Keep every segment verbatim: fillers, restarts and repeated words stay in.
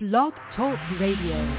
Blog Talk Radio.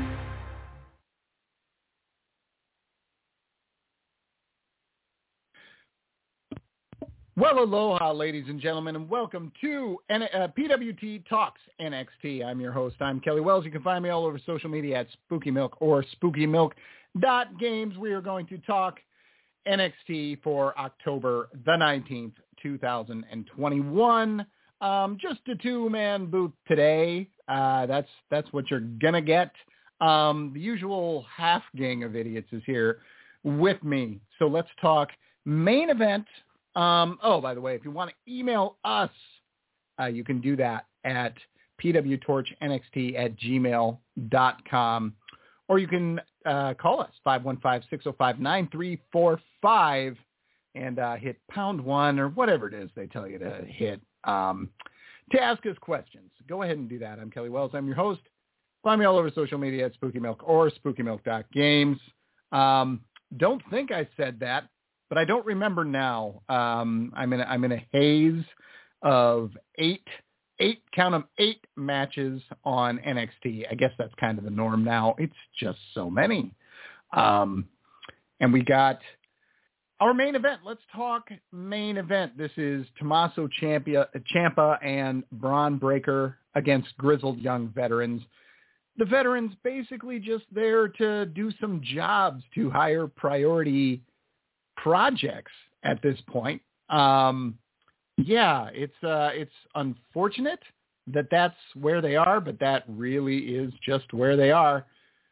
Well, aloha, ladies and gentlemen, and welcome to N- uh, P W T Talks N X T. I'm your host. I'm Kelly Wells. You can find me all over social media at Spooky Milk or spooky milk dot games. We are going to talk N X T for October the nineteenth, two thousand twenty-one. Um, just a two-man booth today. Uh, that's that's what you're going to get. Um, the usual half gang of idiots is here with me. So let's talk main event. Um, oh, by the way, if you want to email us, uh, you can do that at p w torch n x t at gmail dot com, or you can uh, call us, five one five, six oh five, nine three four five, and uh, hit pound one or whatever it is they tell you to hit um, to ask us questions. Go ahead and do that. I'm Kelly Wells. I'm your host. Find me all over social media at Spooky Milk or spooky milk dot games. Um, don't think I said that, but I don't remember now. Um, I'm in a, I'm in a haze of eight, eight, count them, eight matches on N X T. I guess that's kind of the norm now. It's just so many. Um, and we got our main event. Let's talk main event. This is Tommaso Ciampa, Ciampa and Bron Breakker against grizzled young veterans. The veterans basically just there to do some jobs to higher priority projects at this point. Um, yeah, it's uh, it's unfortunate that that's where they are, but that really is just where they are.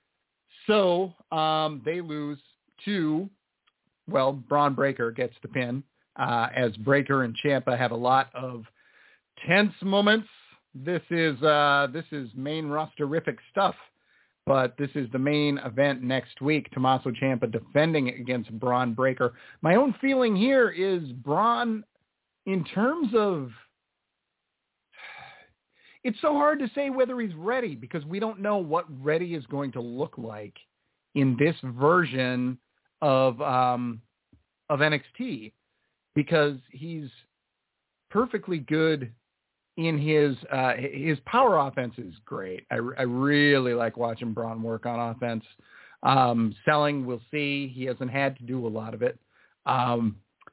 So um, they lose to, well, Bron Breakker gets the pin, uh, as Breakker and Ciampa have a lot of tense moments. This is uh, this is main rosterific stuff. But this is the main event next week. Tommaso Ciampa defending against Bron Breakker. My own feeling here is Bron, in terms of, it's so hard to say whether he's ready because we don't know what ready is going to look like in this version of um, of N X T, because he's perfectly good. In his uh, his power offense is great. I, I really like watching Bron work on offense. Um, selling, we'll see. He hasn't had to do a lot of it. Um,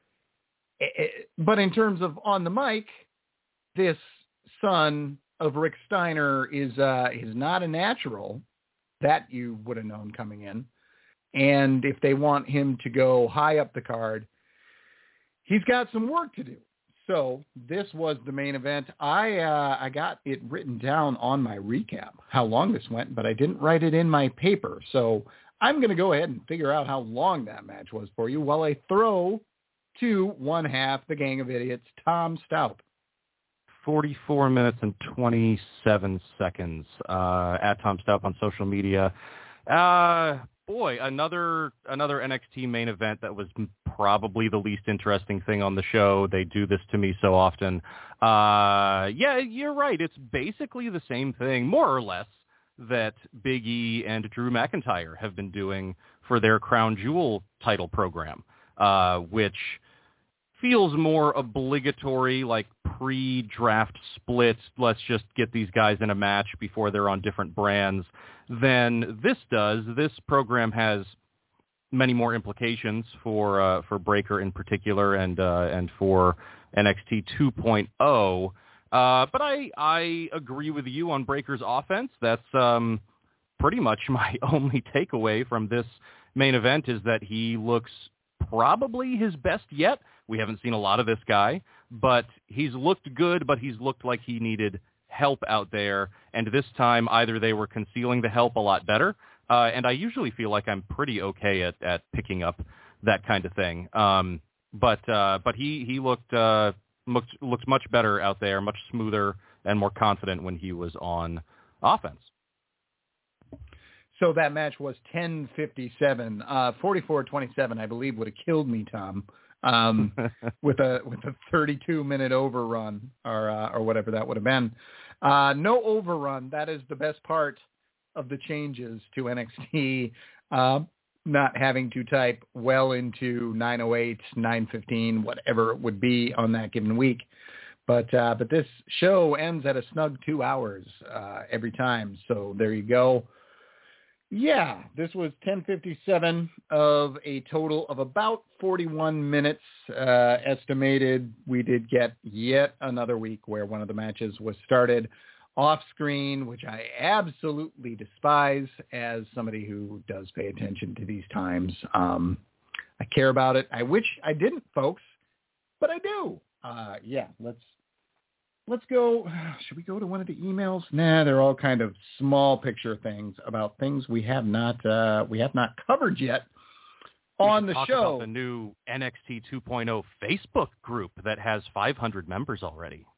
it, but in terms of on the mic, this son of Rick Steiner is uh, is not a natural. That you would have known coming in. And if they want him to go high up the card, he's got some work to do. So this was the main event. I uh, I got it written down on my recap, how long this went, but I didn't write it in my paper. So I'm going to go ahead and figure out how long that match was for you while I throw to one half the gang of idiots, Tom Stout. forty-four minutes and twenty-seven seconds uh, at Tom Stout on social media. Uh, boy, another another N X T main event that was probably the least interesting thing on the show. They do this to me so often. Uh, yeah, you're right. It's basically the same thing, more or less, that Big E and Drew McIntyre have been doing for their Crown Jewel title program, uh, which feels more obligatory, like pre-draft splits. Let's just get these guys in a match before they're on different brands than this does. This program has many more implications for uh, for Breakker in particular, and uh, and for N X T two point oh. Uh, but I I agree with you on Breakker's offense. That's um, pretty much my only takeaway from this main event, is that he looks probably his best yet. We haven't seen a lot of this guy, but he's looked good, but he's looked like he needed help out there. And this time, either they were concealing the help a lot better, uh, and I usually feel like I'm pretty okay at, at picking up that kind of thing. Um, but uh, but he he looked uh, looked looked much better out there, much smoother and more confident when he was on offense. So that match was ten fifty-seven, uh, forty-four twenty-seven, I believe, would have killed me, Tom, um, with a with a thirty-two minute overrun or uh, or whatever that would have been. Uh, no overrun. That is the best part of the changes to N X T. Uh, not having to type well into nine oh eight, nine fifteen, whatever it would be on that given week. But uh, but this show ends at a snug two hours uh, every time. So there you go. Yeah, this was ten fifty-seven of a total of about forty-one minutes uh, estimated. We did get yet another week where one of the matches was started off screen, which I absolutely despise as somebody who does pay attention to these times. Um, I care about it. I wish I didn't, folks, but I do. Uh, yeah, let's let's go. Should we go to one of the emails? Nah, they're all kind of small picture things about things we have not uh, we have not covered yet on the talk show. About the new N X T two point oh Facebook group that has five hundred members already.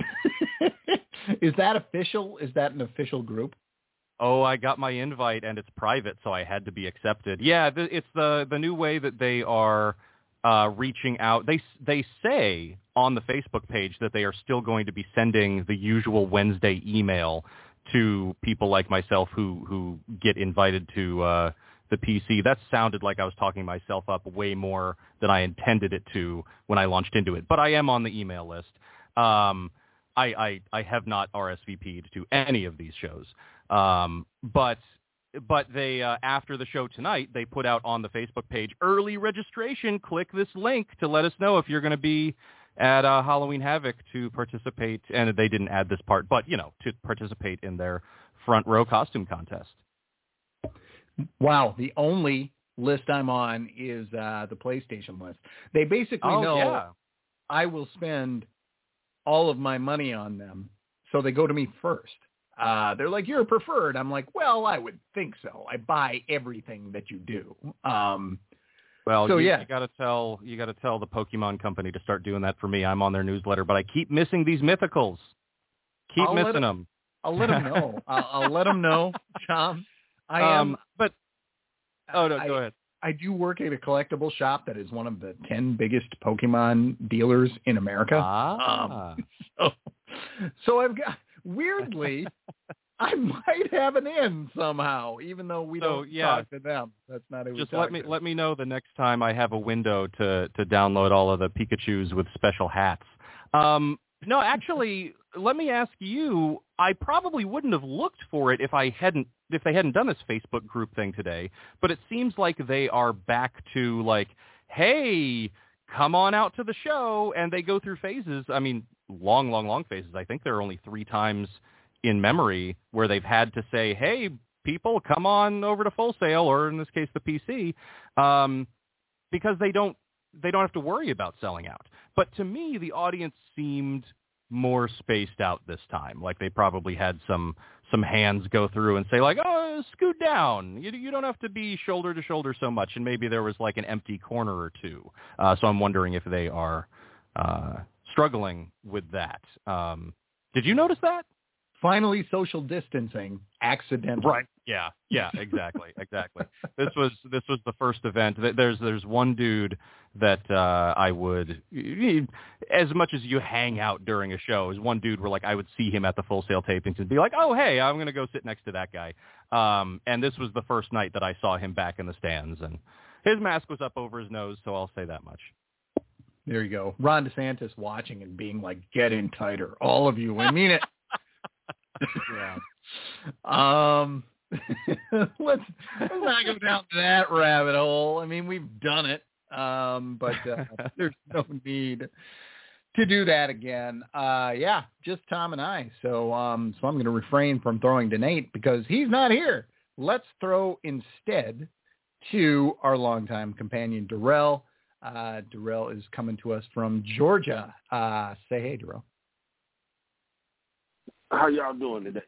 Is that official? Is that an official group? Oh, I got my invite and it's private, so I had to be accepted. Yeah, the, it's the the new way that they are uh, reaching out. They they say on the Facebook page that they are still going to be sending the usual Wednesday email to people like myself who who get invited to uh, the P C. That sounded like I was talking myself up way more than I intended it to when I launched into it. But I am on the email list. Um, I, I, I have not R S V P'd to any of these shows. Um, but but they uh, after the show tonight, they put out on the Facebook page, early registration. Click this link to let us know if you're going to be at uh, Halloween Havoc to participate. And they didn't add this part, but, you know, to participate in their front row costume contest. Wow. The only list I'm on is uh, the PlayStation list. They basically oh, know yeah. I will spend all of my money on them, so they go to me first. Uh, they're like, you're preferred. I'm like, well, I would think so. I buy everything that you do. Um, well, so you, yeah, you got to tell you got to tell the Pokemon company to start doing that for me. I'm on their newsletter, but I keep missing these mythicals. Keep I'll missing let, them. I'll let them know. I'll, I'll let them know, Tom. I am, um, but oh no, I, go ahead. I do work at a collectible shop that is one of the ten biggest Pokemon dealers in America. Ah. Um, so, so I've got, weirdly, I might have an in somehow, even though we So, don't yeah. talk to them. That's not who Just we let talk me to. let me know the next time I have a window to to download all of the Pikachus with special hats. Um, no, actually, let me ask you. I probably wouldn't have looked for it if I hadn't if they hadn't done this Facebook group thing today. But it seems like they are back to like, hey, come on out to the show, and they go through phases. I mean, long, long, long phases. I think there are only three times in memory where they've had to say, hey, people, come on over to Full Sail, or in this case, the P C, um, because they don't they don't have to worry about selling out. But to me, the audience seemed more spaced out this time. Like they probably had some some hands go through and say like, oh, scoot down. You you don't have to be shoulder to shoulder so much. And maybe there was like an empty corner or two. Uh, so I'm wondering if they are uh, struggling with that. Um, did you notice that? Finally, social distancing accidentally. Right. Yeah. Yeah. Exactly. exactly. This was this was the first event. There's there's one dude that uh, I would, as much as you hang out during a show, is one dude where like I would see him at the Full Sail tapings and be like, oh hey, I'm gonna go sit next to that guy. Um, and this was the first night that I saw him back in the stands, and his mask was up over his nose, so I'll say that much. There you go. Ron DeSantis watching and being like, get in tighter, all of you. I mean it. Yeah. Um, let's let's not go down to that rabbit hole. I mean, we've done it, um, but uh, there's no need to do that again. Uh, yeah, just Tom and I. So, um, so I'm going to refrain from throwing to Nate because he's not here. Let's throw instead to our longtime companion Darrell. Uh, Darrell is coming to us from Georgia. Uh, say hey, Darrell. How y'all doing today?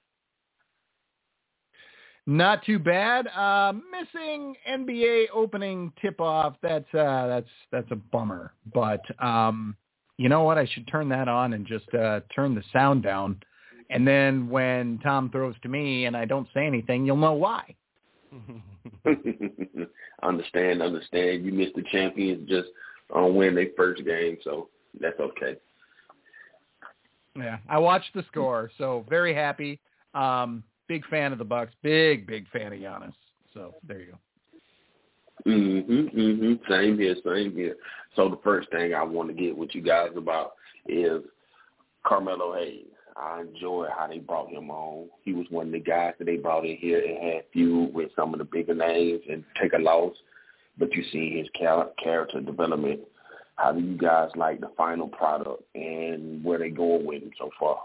Not too bad. Uh, missing N B A opening tip-off. That's uh, that's that's a bummer. But um, you know what? I should turn that on and just uh, turn the sound down. And then when Tom throws to me and I don't say anything, you'll know why. understand, understand. You missed the champions just on winning their first game, so that's okay. Yeah, I watched the score, so very happy. Um, big fan of the Bucks. Big, big fan of Giannis. So there you go. Mm-hmm, mm-hmm. Same here, same here. So the first thing I want to get with you guys about is Carmelo Hayes. I enjoyed how they brought him on. He was one of the guys that they brought in here and had feud with some of the bigger names and take a loss. But you see his character development. How do you guys like the final product and where they going with him so far?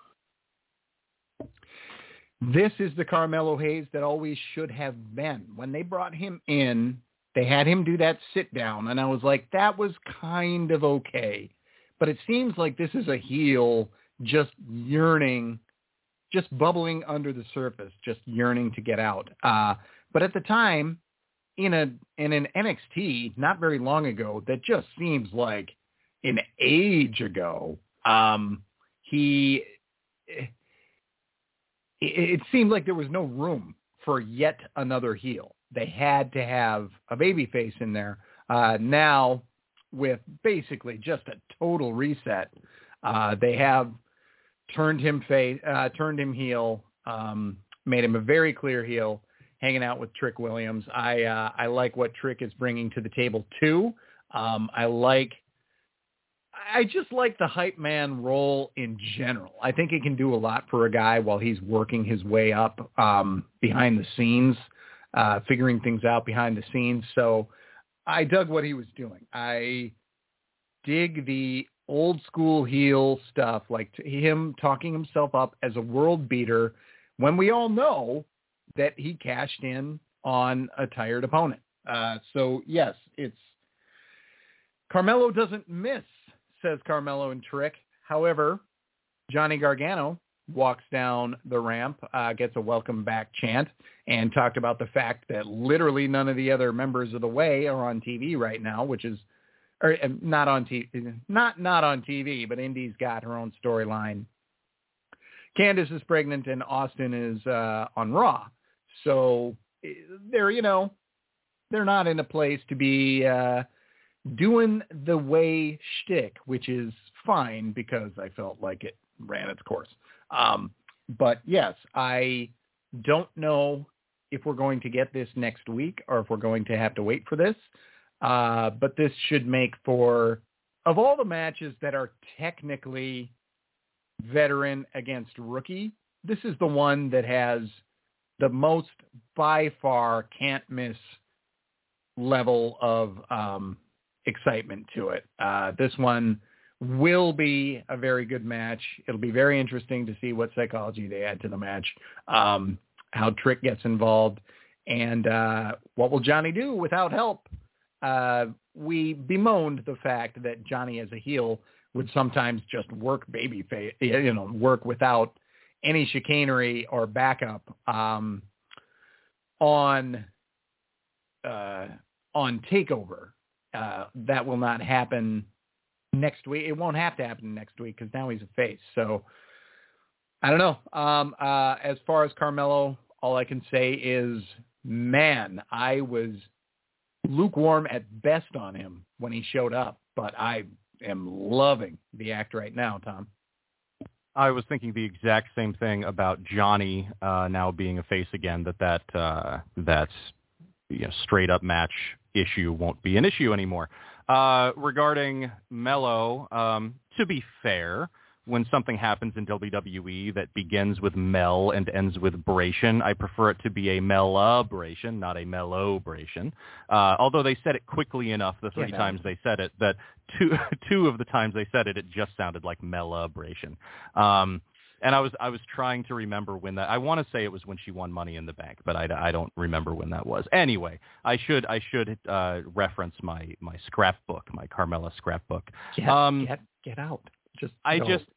This is the Carmelo Hayes that always should have been. When they brought him in, they had him do that sit down, and I was like, that was kind of okay. But it seems like this is a heel just yearning, just bubbling under the surface, just yearning to get out. Uh, but at the time, in a in an N X T not very long ago, that just seems like an age ago, um, he it, it seemed like there was no room for yet another heel. They had to have a babyface in there. Uh, now, with basically just a total reset, uh, they have turned him face, uh, turned him heel, um, made him a very clear heel, hanging out with Trick Williams. I uh, I like what Trick is bringing to the table too. Um, I like, I just like the hype man role in general. I think it can do a lot for a guy while he's working his way up um, behind the scenes, uh, figuring things out behind the scenes. So I dug what he was doing. I dig the old school heel stuff, like t- him talking himself up as a world beater when we all know that he cashed in on a tired opponent. Uh, so yes, it's Carmelo doesn't miss, says Carmelo and Trick. However, Johnny Gargano walks down the ramp, uh, gets a welcome back chant, and talked about the fact that literally none of the other members of the Way are on T V right now, which is, or uh, not on T V, not not on T V, but Indy's got her own storyline. Candice is pregnant and Austin is uh, on Raw, so they're you know they're not in a place to be uh, doing the Way shtick, which is fine because I felt like it ran its course. Um, but yes, I don't know if we're going to get this next week or if we're going to have to wait for this. Uh, but this should make for, of all the matches that are technically veteran against rookie, this is the one that has the most by far can't miss level of um, excitement to it. Uh, this one will be a very good match. It'll be very interesting to see what psychology they add to the match, um, how Trick gets involved, and uh, what will Johnny do without help. Uh, we bemoaned the fact that Johnny as a heel would sometimes just work babyface, you know, work without any chicanery or backup um, on uh, on TakeOver. Uh, that will not happen next week. It won't have to happen next week because now he's a face. So I don't know. Um, uh, as far as Carmelo, all I can say is, man, I was lukewarm at best on him when he showed up, but I am loving the act right now, Tom. I was thinking the exact same thing about Johnny uh, now being a face again, that that, uh, that you know, straight up match issue won't be an issue anymore. Uh, regarding Melo, um, to be fair, when something happens in W W E that begins with Mel and ends with Bration, I prefer it to be a Melabration, not a Melobration. Uh, although they said it quickly enough the three yeah, times they said it, that two two of the times they said it, it just sounded like Melabration. Um, and I was I was trying to remember when that. I want to say it was when she won Money in the Bank, but I, I don't remember when that was. Anyway, I should I should uh, reference my my scrapbook, my Carmella scrapbook. Get um, get get out. Just I go. just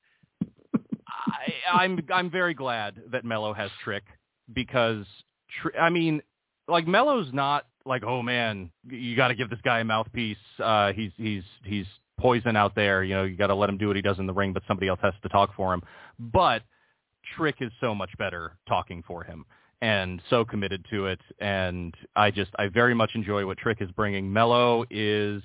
I, I'm I'm very glad that Melo has Trick because tr- I mean, like Melo's not like, oh man, you got to give this guy a mouthpiece. Uh, he's he's he's poison out there. You know, you got to let him do what he does in the ring, but somebody else has to talk for him. But Trick is so much better talking for him and so committed to it. And I just I very much enjoy what Trick is bringing. Melo is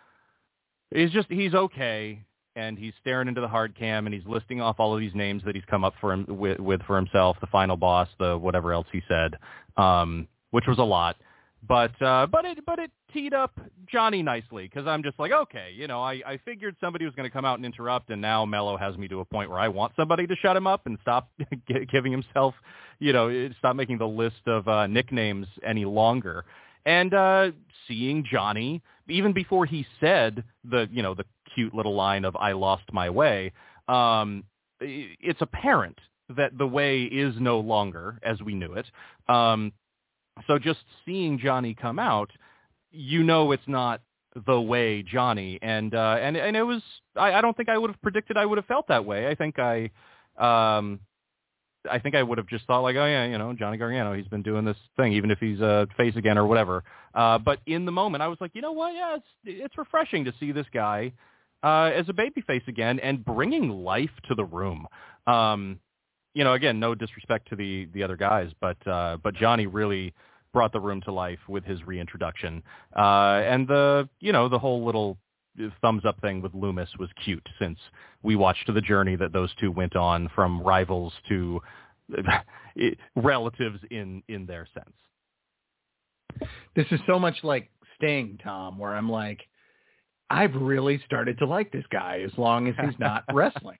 is just he's okay. And he's staring into the hard cam, and he's listing off all of these names that he's come up for him with, with for himself, the final boss, the whatever else he said, um, which was a lot. But uh, but it but it teed up Johnny nicely because I'm just like, okay, you know, I, I figured somebody was going to come out and interrupt, and now Mello has me to a point where I want somebody to shut him up and stop giving himself, you know, stop making the list of uh, nicknames any longer. And uh, seeing Johnny, even before he said the, you know, the cute little line of "I lost my way," um, it's apparent that the way is no longer as we knew it. Um, So just seeing Johnny come out, you know it's not the way Johnny, and uh, and and it was. I, I don't think I would have predicted I would have felt that way. I think I, um, I think I would have just thought like, oh yeah, you know, Johnny Gargano, he's been doing this thing, even if he's a uh, face again or whatever. Uh, but in the moment, I was like, you know what? Yeah, it's it's refreshing to see this guy uh, as a babyface again and bringing life to the room. Um, you know, again, no disrespect to the the other guys, but uh, but Johnny really brought the room to life with his reintroduction. Uh, and the, you know, the whole little thumbs up thing with Loomis was cute since we watched the journey that those two went on from rivals to relatives in, in their sense. This is so much like Sting, Tom, where I'm like, I've really started to like this guy as long as he's not wrestling.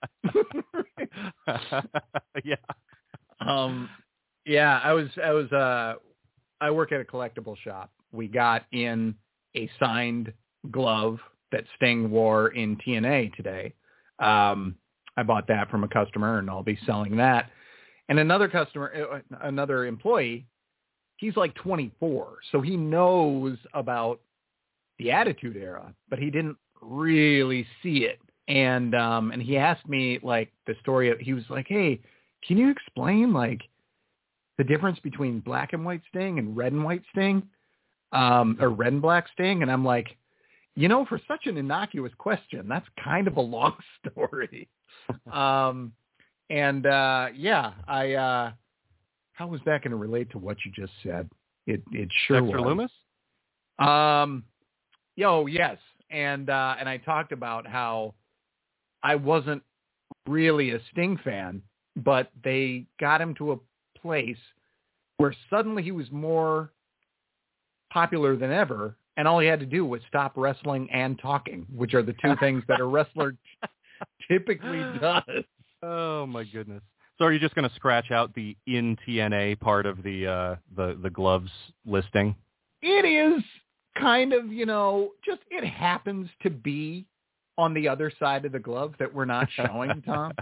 yeah. Um, yeah, I was, I was, uh, I work at a collectible shop. We got in a signed glove that Sting wore in T N A today. Um, I bought that from a customer, and I'll be selling that. And another customer, another employee, he's like twenty-four, so he knows about the Attitude Era, but he didn't really see it. And um, and he asked me like the story. Of, he was like, "Hey, can you explain like the difference between black and white Sting and red and white Sting, um, or red and black Sting?" And I'm like, you know, for such an innocuous question, that's kind of a long story. um, and uh, yeah, I, uh, how was that going to relate to what you just said? It, it sure Dexter was. Loomis? Um, yo, yes. And, uh, and I talked about how I wasn't really a Sting fan, but they got him to a place where suddenly he was more popular than ever, and all he had to do was stop wrestling and talking, which are the two things that a wrestler typically does. Oh my goodness! So are you just going to scratch out the in T N A part of the uh, the the gloves listing? It is kind of, you know, just it happens to be on the other side of the glove that we're not showing, Tom.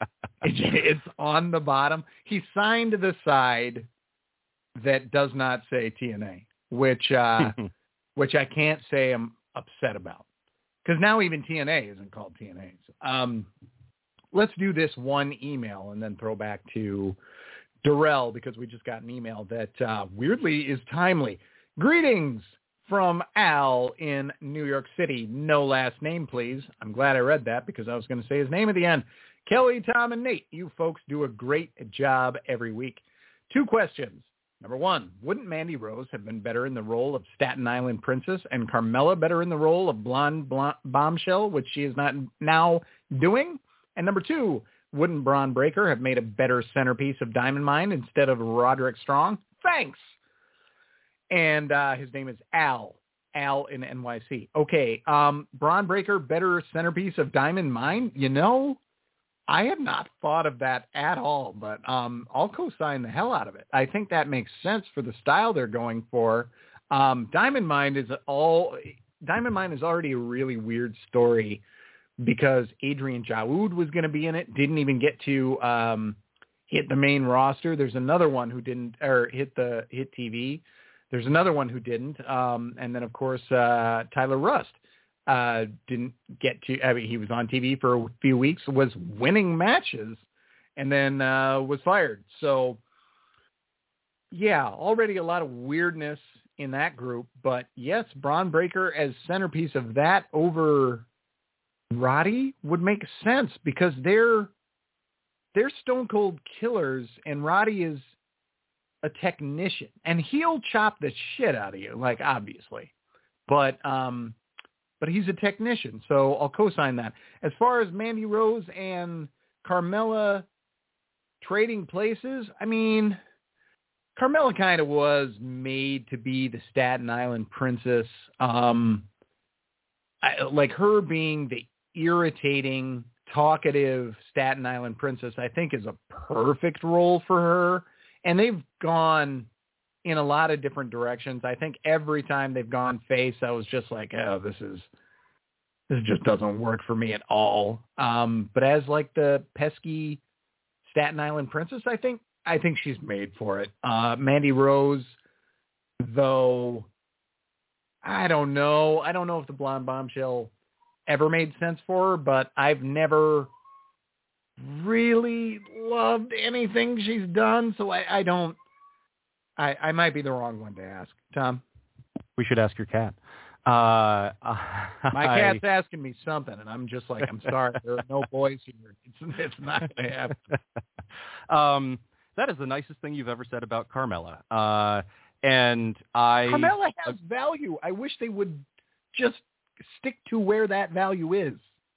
It's on the bottom. He signed the side that does not say T N A, which uh, which I can't say I'm upset about, because now even T N A isn't called T N A. So, um, let's do this one email and then throw back to Darrell, because we just got an email that uh, weirdly is timely. Greetings from Al in New York City. No last name, please. I'm glad I read that because I was going to say his name at the end. Kelly, Tom, and Nate, you folks do a great job every week. Two questions. Number one, wouldn't Mandy Rose have been better in the role of Staten Island Princess and Carmella better in the role of Blonde, blonde Bombshell, which she is not now doing? And number two, wouldn't Braun Breaker have made a better centerpiece of Diamond Mine instead of Roderick Strong? Thanks. And uh, his name is Al. Al in N Y C. Okay, um, Braun Breaker, better centerpiece of Diamond Mine? You know, I have not thought of that at all, but um, I'll co-sign the hell out of it. I think that makes sense for the style they're going for. Um, Diamond Mine is all Diamond Mine is already a really weird story because Adrian Jaoud was going to be in it, didn't even get to um, hit the main roster. There's another one who didn't, or hit the hit T V. There's another one who didn't, um, and then of course uh, Tyler Rust. Uh, didn't get to, I mean, he was on T V for a few weeks, was winning matches, and then uh, was fired. So, yeah, already a lot of weirdness in that group. But, yes, Braun Breaker as centerpiece of that over Roddy would make sense because they're, they're Stone Cold killers, and Roddy is a technician. And he'll chop the shit out of you, like, obviously. But, um... But he's a technician, so I'll co-sign that. As far as Mandy Rose and Carmella trading places, I mean, Carmella kind of was made to be the Staten Island princess. Um, I, like her being the irritating, talkative Staten Island princess, I think is a perfect role for her. And they've gone in a lot of different directions. I think every time they've gone face, I was just like, oh, this is, this just doesn't work for me at all. Um, but as like the pesky Staten Island princess, I think, I think she's made for it. Uh, Mandy Rose, though, I don't know. I don't know if the Blonde Bombshell ever made sense for her, but I've never really loved anything she's done. So I, I don't, I, I might be the wrong one to ask. Tom? We should ask your cat. Uh, My cat's I, asking me something, and I'm just like, I'm sorry. There are no boys here. It's, it's not going to happen. Um, that is the nicest thing you've ever said about Carmella. Uh, and I... Carmella has uh, value. I wish they would just stick to where that value is.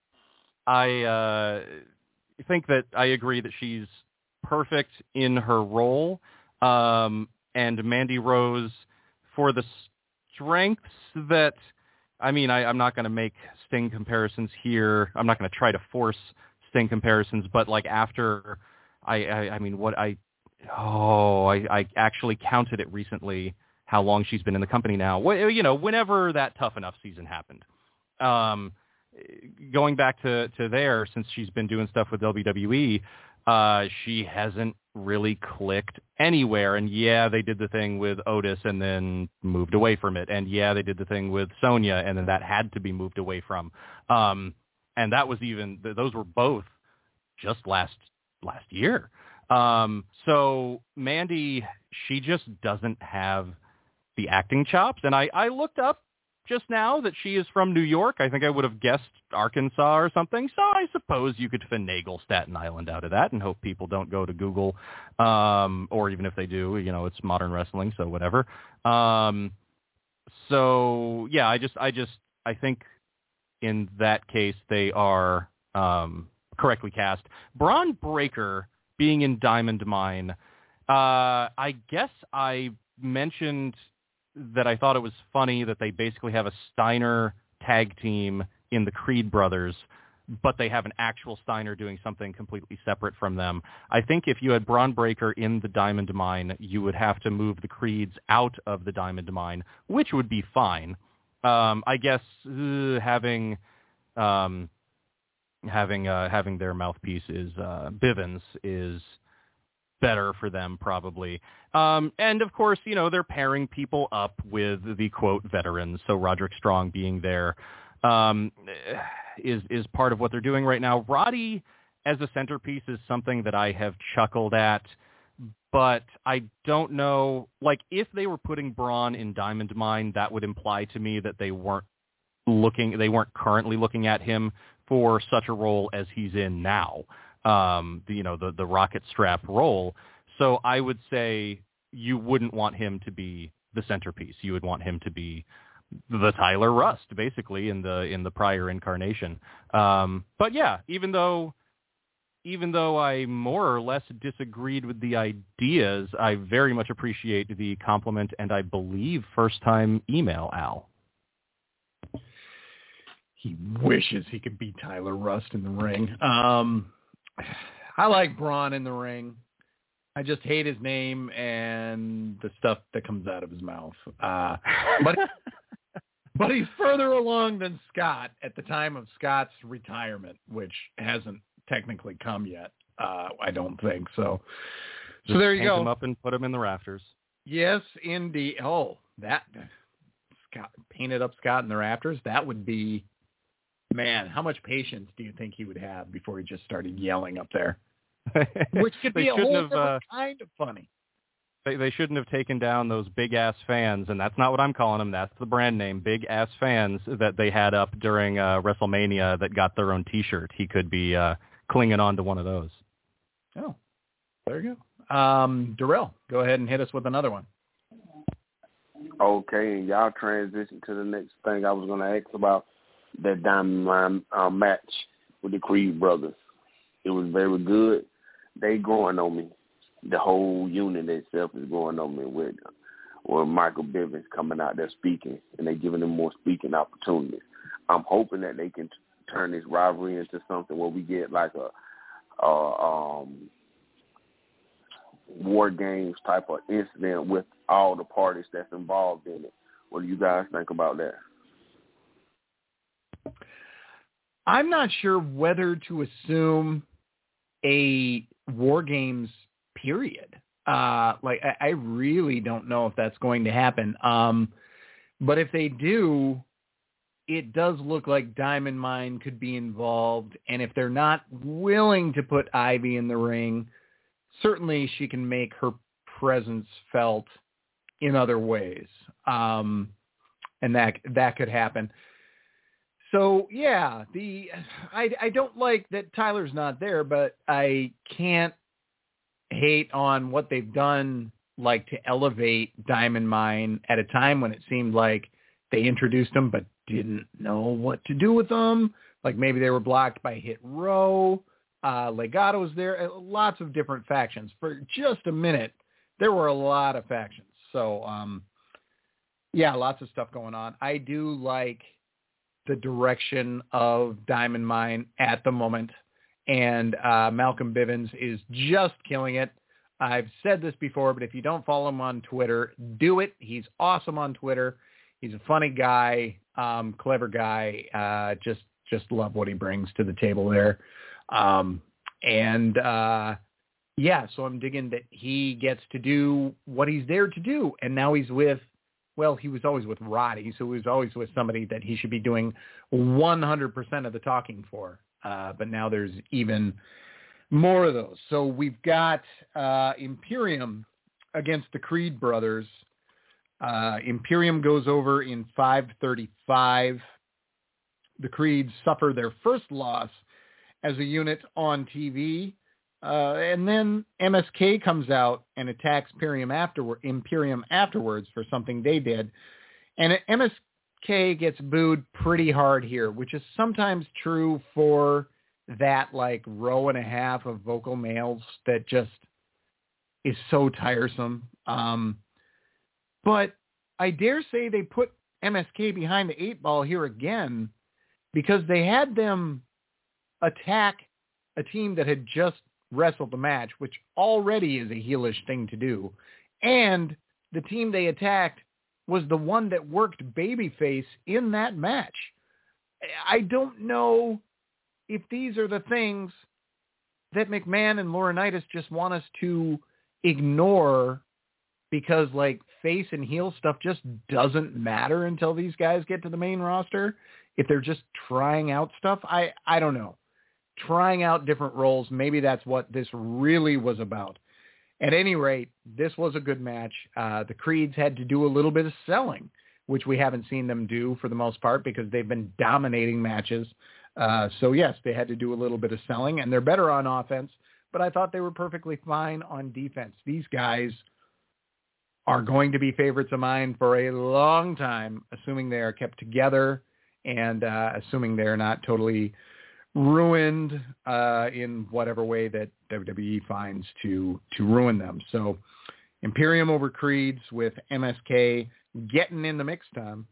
I uh, think that I agree that she's perfect in her role. Um, and Mandy Rose, for the strengths that, I mean, I, I'm not going to make Sting comparisons here. I'm not going to try to force Sting comparisons, but like after, I, I, I mean, what I, oh, I, I actually counted it recently, how long she's been in the company now. Well, you know, whenever that Tough Enough season happened. Um, going back to, to there, since she's been doing stuff with W W E, uh, she hasn't really clicked anywhere. And yeah, they did the thing with Otis and then moved away from it. And yeah, they did the thing with Sonya and then that had to be moved away from. Um, and that was even, those were both just last, last year. Um, so Mandy, she just doesn't have the acting chops. And I, I looked up just now that she is from New York. I think I would have guessed Arkansas or something. So I suppose you could finagle Staten Island out of that and hope people don't go to Google. Um, or even if they do, you know, it's modern wrestling, so whatever. Um, so yeah, I just, I just, I think in that case, they are, um, correctly cast. Braun Breaker being in Diamond Mine. Uh, I guess I mentioned that I thought it was funny that they basically have a Steiner tag team in the Creed brothers, but they have an actual Steiner doing something completely separate from them. I think if you had Braun Breaker in the Diamond Mine, you would have to move the Creeds out of the Diamond Mine, which would be fine. Um, I guess uh, having um, having uh, having their mouthpiece is uh, Bivens is better for them probably. Um, and of course, you know, they're pairing people up with the quote veterans. So Roderick Strong being there um, is, is part of what they're doing right now. Roddy as a centerpiece is something that I have chuckled at, but I don't know, like if they were putting Braun in Diamond Mine, that would imply to me that they weren't looking, they weren't currently looking at him for such a role as he's in now. Um, the, you know, the, the rocket strap role. So I would say you wouldn't want him to be the centerpiece. You would want him to be the Tyler Rust, basically, in the, in the prior incarnation. Um, but yeah, even though, even though I more or less disagreed with the ideas, I very much appreciate the compliment and I believe first time email, Al. He wishes he could beat Tyler Rust in the ring. Um, I like Braun in the ring. I just hate his name and the stuff that comes out of his mouth. Uh, but but he's further along than Scott at the time of Scott's retirement, which hasn't technically come yet. Uh, I don't think so. So just there you hang go. Him up and put him in the rafters. Yes, indeed. Oh, that Scott painted up Scott in the rafters. That would be. Man, how much patience do you think he would have before he just started yelling up there? Which could be a whole have, different uh, kind of funny. They, they shouldn't have taken down those big-ass fans, and that's not what I'm calling them. That's the brand name, big-ass fans that they had up during uh, WrestleMania that got their own T-shirt. He could be uh, clinging on to one of those. Oh, there you go. Um, Darrell, go ahead and hit us with another one. Okay, and y'all transition to the next thing I was going to ask about. That Diamond Mine uh, match with the Creed brothers. It was very good. They growing on me. the whole unit itself is going on there with or Michael Bivens coming out there speaking, and they're giving them more speaking opportunities. I'm hoping that they can t- turn this rivalry into something where we get like a, a um, war games type of incident with all the parties that's involved in it. What do you guys think about that? I'm not sure whether to assume a war games period. Uh, like I, I really don't know if that's going to happen. Um, but if they do, it does look like Diamond Mine could be involved. And if they're not willing to put Ivy in the ring, certainly she can make her presence felt in other ways. Um, and that, that could happen. So yeah, the, I, I don't like that Tyler's not there, but I can't hate on what they've done, like to elevate Diamond Mine at a time when it seemed like they introduced them but didn't know what to do with them. Like maybe they were blocked by Hit Row. Uh, Legado was there. Lots of different factions. For just a minute, there were a lot of factions. So, um, yeah, lots of stuff going on. I do like the direction of Diamond Mine at the moment. And uh, Malcolm Bivens is just killing it. I've said this before, but if you don't follow him on Twitter, do it. He's awesome on Twitter. He's a funny guy, um, clever guy. Uh, just just love what he brings to the table there. Um, and, uh, yeah, so I'm digging that he gets to do what he's there to do. And now he's with, well, he was always with Roddy, so he was always with somebody that he should be doing one hundred percent of the talking for. Uh, but now there's even more of those. So we've got uh, Imperium against the Creed brothers. Uh, Imperium goes over in five thirty-five. The Creeds suffer their first loss as a unit on T V. Uh, and then M S K comes out and attacks Imperium, afterward, Imperium afterwards for something they did. And M S K gets booed pretty hard here, which is sometimes true for that like row and a half of vocal males that just is so tiresome. Um, but I dare say they put M S K behind the eight ball here again because they had them attack a team that had just wrestled the match, which already is a heelish thing to do. And the team they attacked was the one that worked babyface in that match. I don't know if these are the things that McMahon and Laurinaitis just want us to ignore because like face and heel stuff just doesn't matter until these guys get to the main roster. If they're just trying out stuff, I, I don't know. Trying out different roles, maybe that's what this really was about. At any rate, this was a good match. Uh, the Creeds had to do a little bit of selling, which we haven't seen them do for the most part because they've been dominating matches. Uh, so, yes, they had to do a little bit of selling, and they're better on offense, but I thought they were perfectly fine on defense. These guys are going to be favorites of mine for a long time, assuming they are kept together and uh, assuming they're not totally ruined uh, in whatever way that W W E finds to to ruin them. So Imperium over Creeds with M S K getting in the mix, Tom.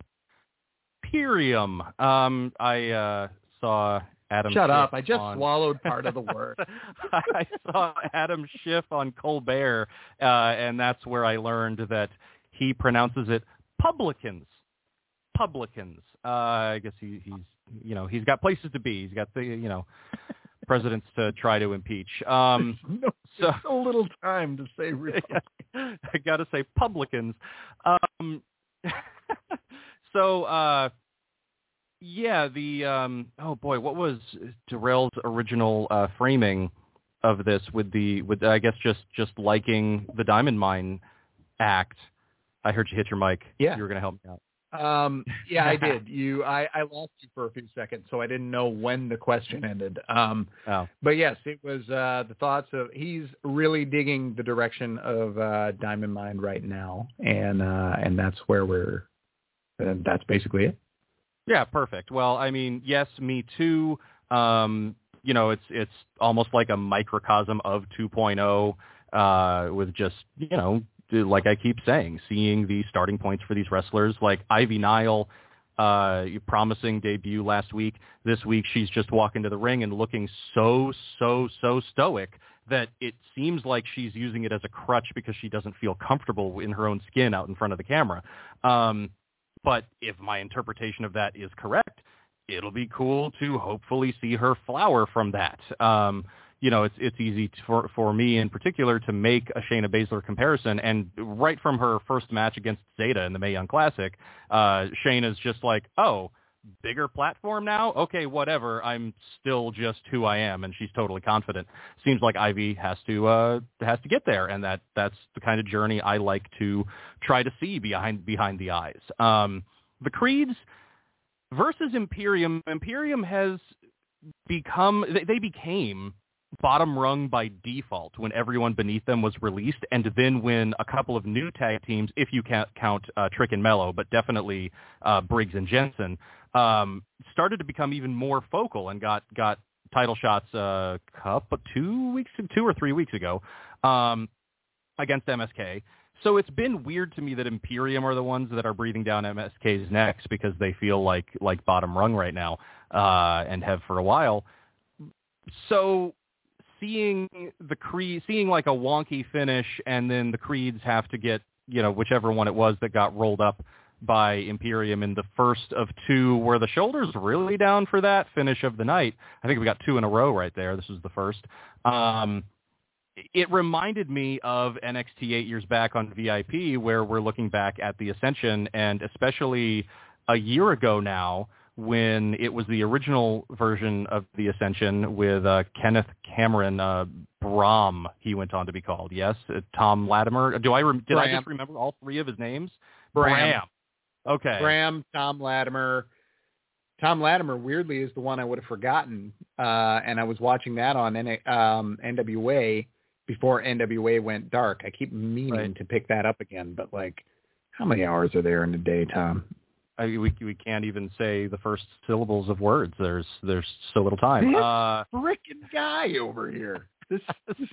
Imperium. Um, I uh, saw Adam Shut Schiff up. I just on... swallowed part of the word. I saw Adam Schiff on Colbert, uh, and that's where I learned that he pronounces it publicans. Publicans. Uh, I guess he, he's You know, he's got places to be. He's got the, you know, presidents to try to impeach. Um, no, so, so little time to say Republicans. I got to say publicans. Um, so, uh, yeah, the, um, oh boy, what was Darrell's original uh, framing of this with the, with I guess just, just liking the Diamond Mine act? I heard you hit your mic. Yeah. You were going to help me out. Um, yeah, I did. You, I, I lost you for a few seconds, so I didn't know when the question ended. Um, oh. But yes, it was uh, the thoughts of he's really digging the direction of uh, Diamond Mine right now, and uh, and that's where we're. Uh, that's basically it. Yeah, perfect. Well, I mean, yes, me too. Um, you know, it's it's almost like a microcosm of two point oh. uh, with just, you know, like I keep saying, seeing the starting points for these wrestlers like Ivy Nile, uh, promising debut last week. This week, she's just walking to the ring and looking so, so, so stoic that it seems like she's using it as a crutch because she doesn't feel comfortable in her own skin out in front of the camera. Um, but if my interpretation of that is correct, it'll be cool to hopefully see her flower from that. Um, you know, it's it's easy to, for for me in particular to make a Shayna Baszler comparison, and right from her first match against Zeta in the Mae Young Classic, uh, Shayna's just like, oh, bigger platform now? Okay, whatever. I'm still just who I am, and she's totally confident. Seems like Ivy has to uh, has to get there, and that that's the kind of journey I like to try to see behind behind the eyes. Um, the Creeds versus Imperium. Imperium has become they, they became bottom rung by default when everyone beneath them was released, and then when a couple of new tag teams, if you can't count uh, Trick and Mello, but definitely uh, Briggs and Jensen, um, started to become even more focal and got got title shots a uh, couple two weeks, two or three weeks ago um, against M S K. So it's been weird to me that Imperium are the ones that are breathing down M S K's necks because they feel like like bottom rung right now uh, and have for a while. So seeing the Creed, seeing like a wonky finish, and then the Creeds have to get, you know, whichever one it was that got rolled up by Imperium in the first of two, were the shoulders really down for that finish of the night? I think we got two in a row right there. This was the first. Um, it reminded me of N X T eight years back on V I P, where we're looking back at the Ascension, and especially a year ago now, when it was the original version of the Ascension with uh, Kenneth Cameron uh, Brahm, he went on to be called. Yes, uh, Tom Latimer. Do I re- did Bram. I just remember all three of his names? Bram. Bram. Okay. Bram, Tom Latimer. Tom Latimer, weirdly, is the one I would have forgotten, uh, and I was watching that on N- um, N W A before N W A went dark. I keep meaning right. to pick that up again, but like, how many hours are there in a day, Tom? I, we we can't even say the first syllables of words. There's there's so little time. This uh, frickin' guy over here. This, this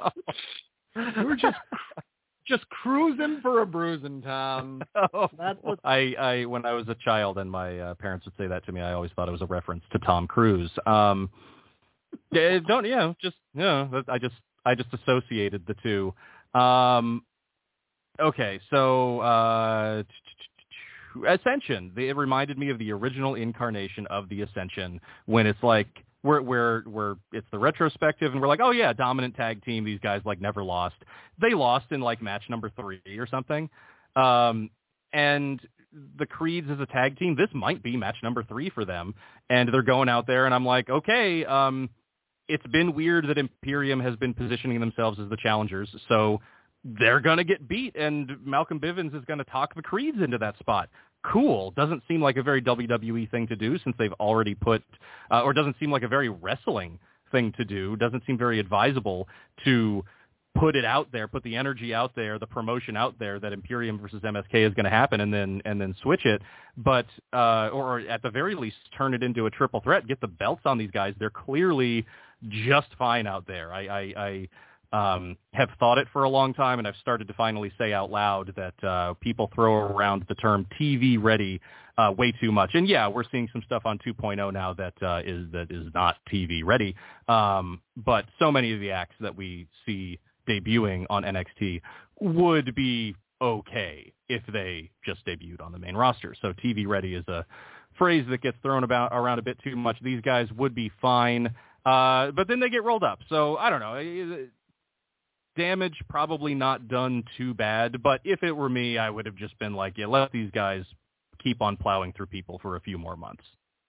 we're just just cruising for a bruising, Tom. oh, That's what I, I when I was a child and my uh, parents would say that to me, I always thought it was a reference to Tom Cruise. Um, yeah, don't you know? Just you know, I just I just associated the two. Um, okay, so. Uh, Ascension. It reminded me of the original incarnation of the Ascension, when it's like we're we're we're it's the retrospective and we're like, oh yeah, dominant tag team. These guys like never lost. They lost in like match number three or something. Um, and the Creeds as a tag team, this might be match number three for them, and they're going out there, and I'm like, okay, um, it's been weird that Imperium has been positioning themselves as the challengers, so they're going to get beat, and Malcolm Bivens is going to talk the Creeds into that spot. Cool. Doesn't seem like a very W W E thing to do, since they've already put, uh, or doesn't seem like a very wrestling thing to do. Doesn't seem very advisable to put it out there, put the energy out there, the promotion out there that Imperium versus M S K is going to happen, and then and then switch it. But uh, or at the very least, turn it into a triple threat. Get the belts on these guys. They're clearly just fine out there. I. I, I Um, have thought it for a long time, and I've started to finally say out loud that uh, people throw around the term T V ready uh, way too much. And yeah, we're seeing some stuff on two point oh now that uh, is that is not T V ready. Um, but so many of the acts that we see debuting on N X T would be okay if they just debuted on the main roster. So T V ready is a phrase that gets thrown about around a bit too much. These guys would be fine, uh, but then they get rolled up. So I don't know. Damage probably not done too bad, but if it were me, I would have just been like, yeah, let these guys keep on plowing through people for a few more months.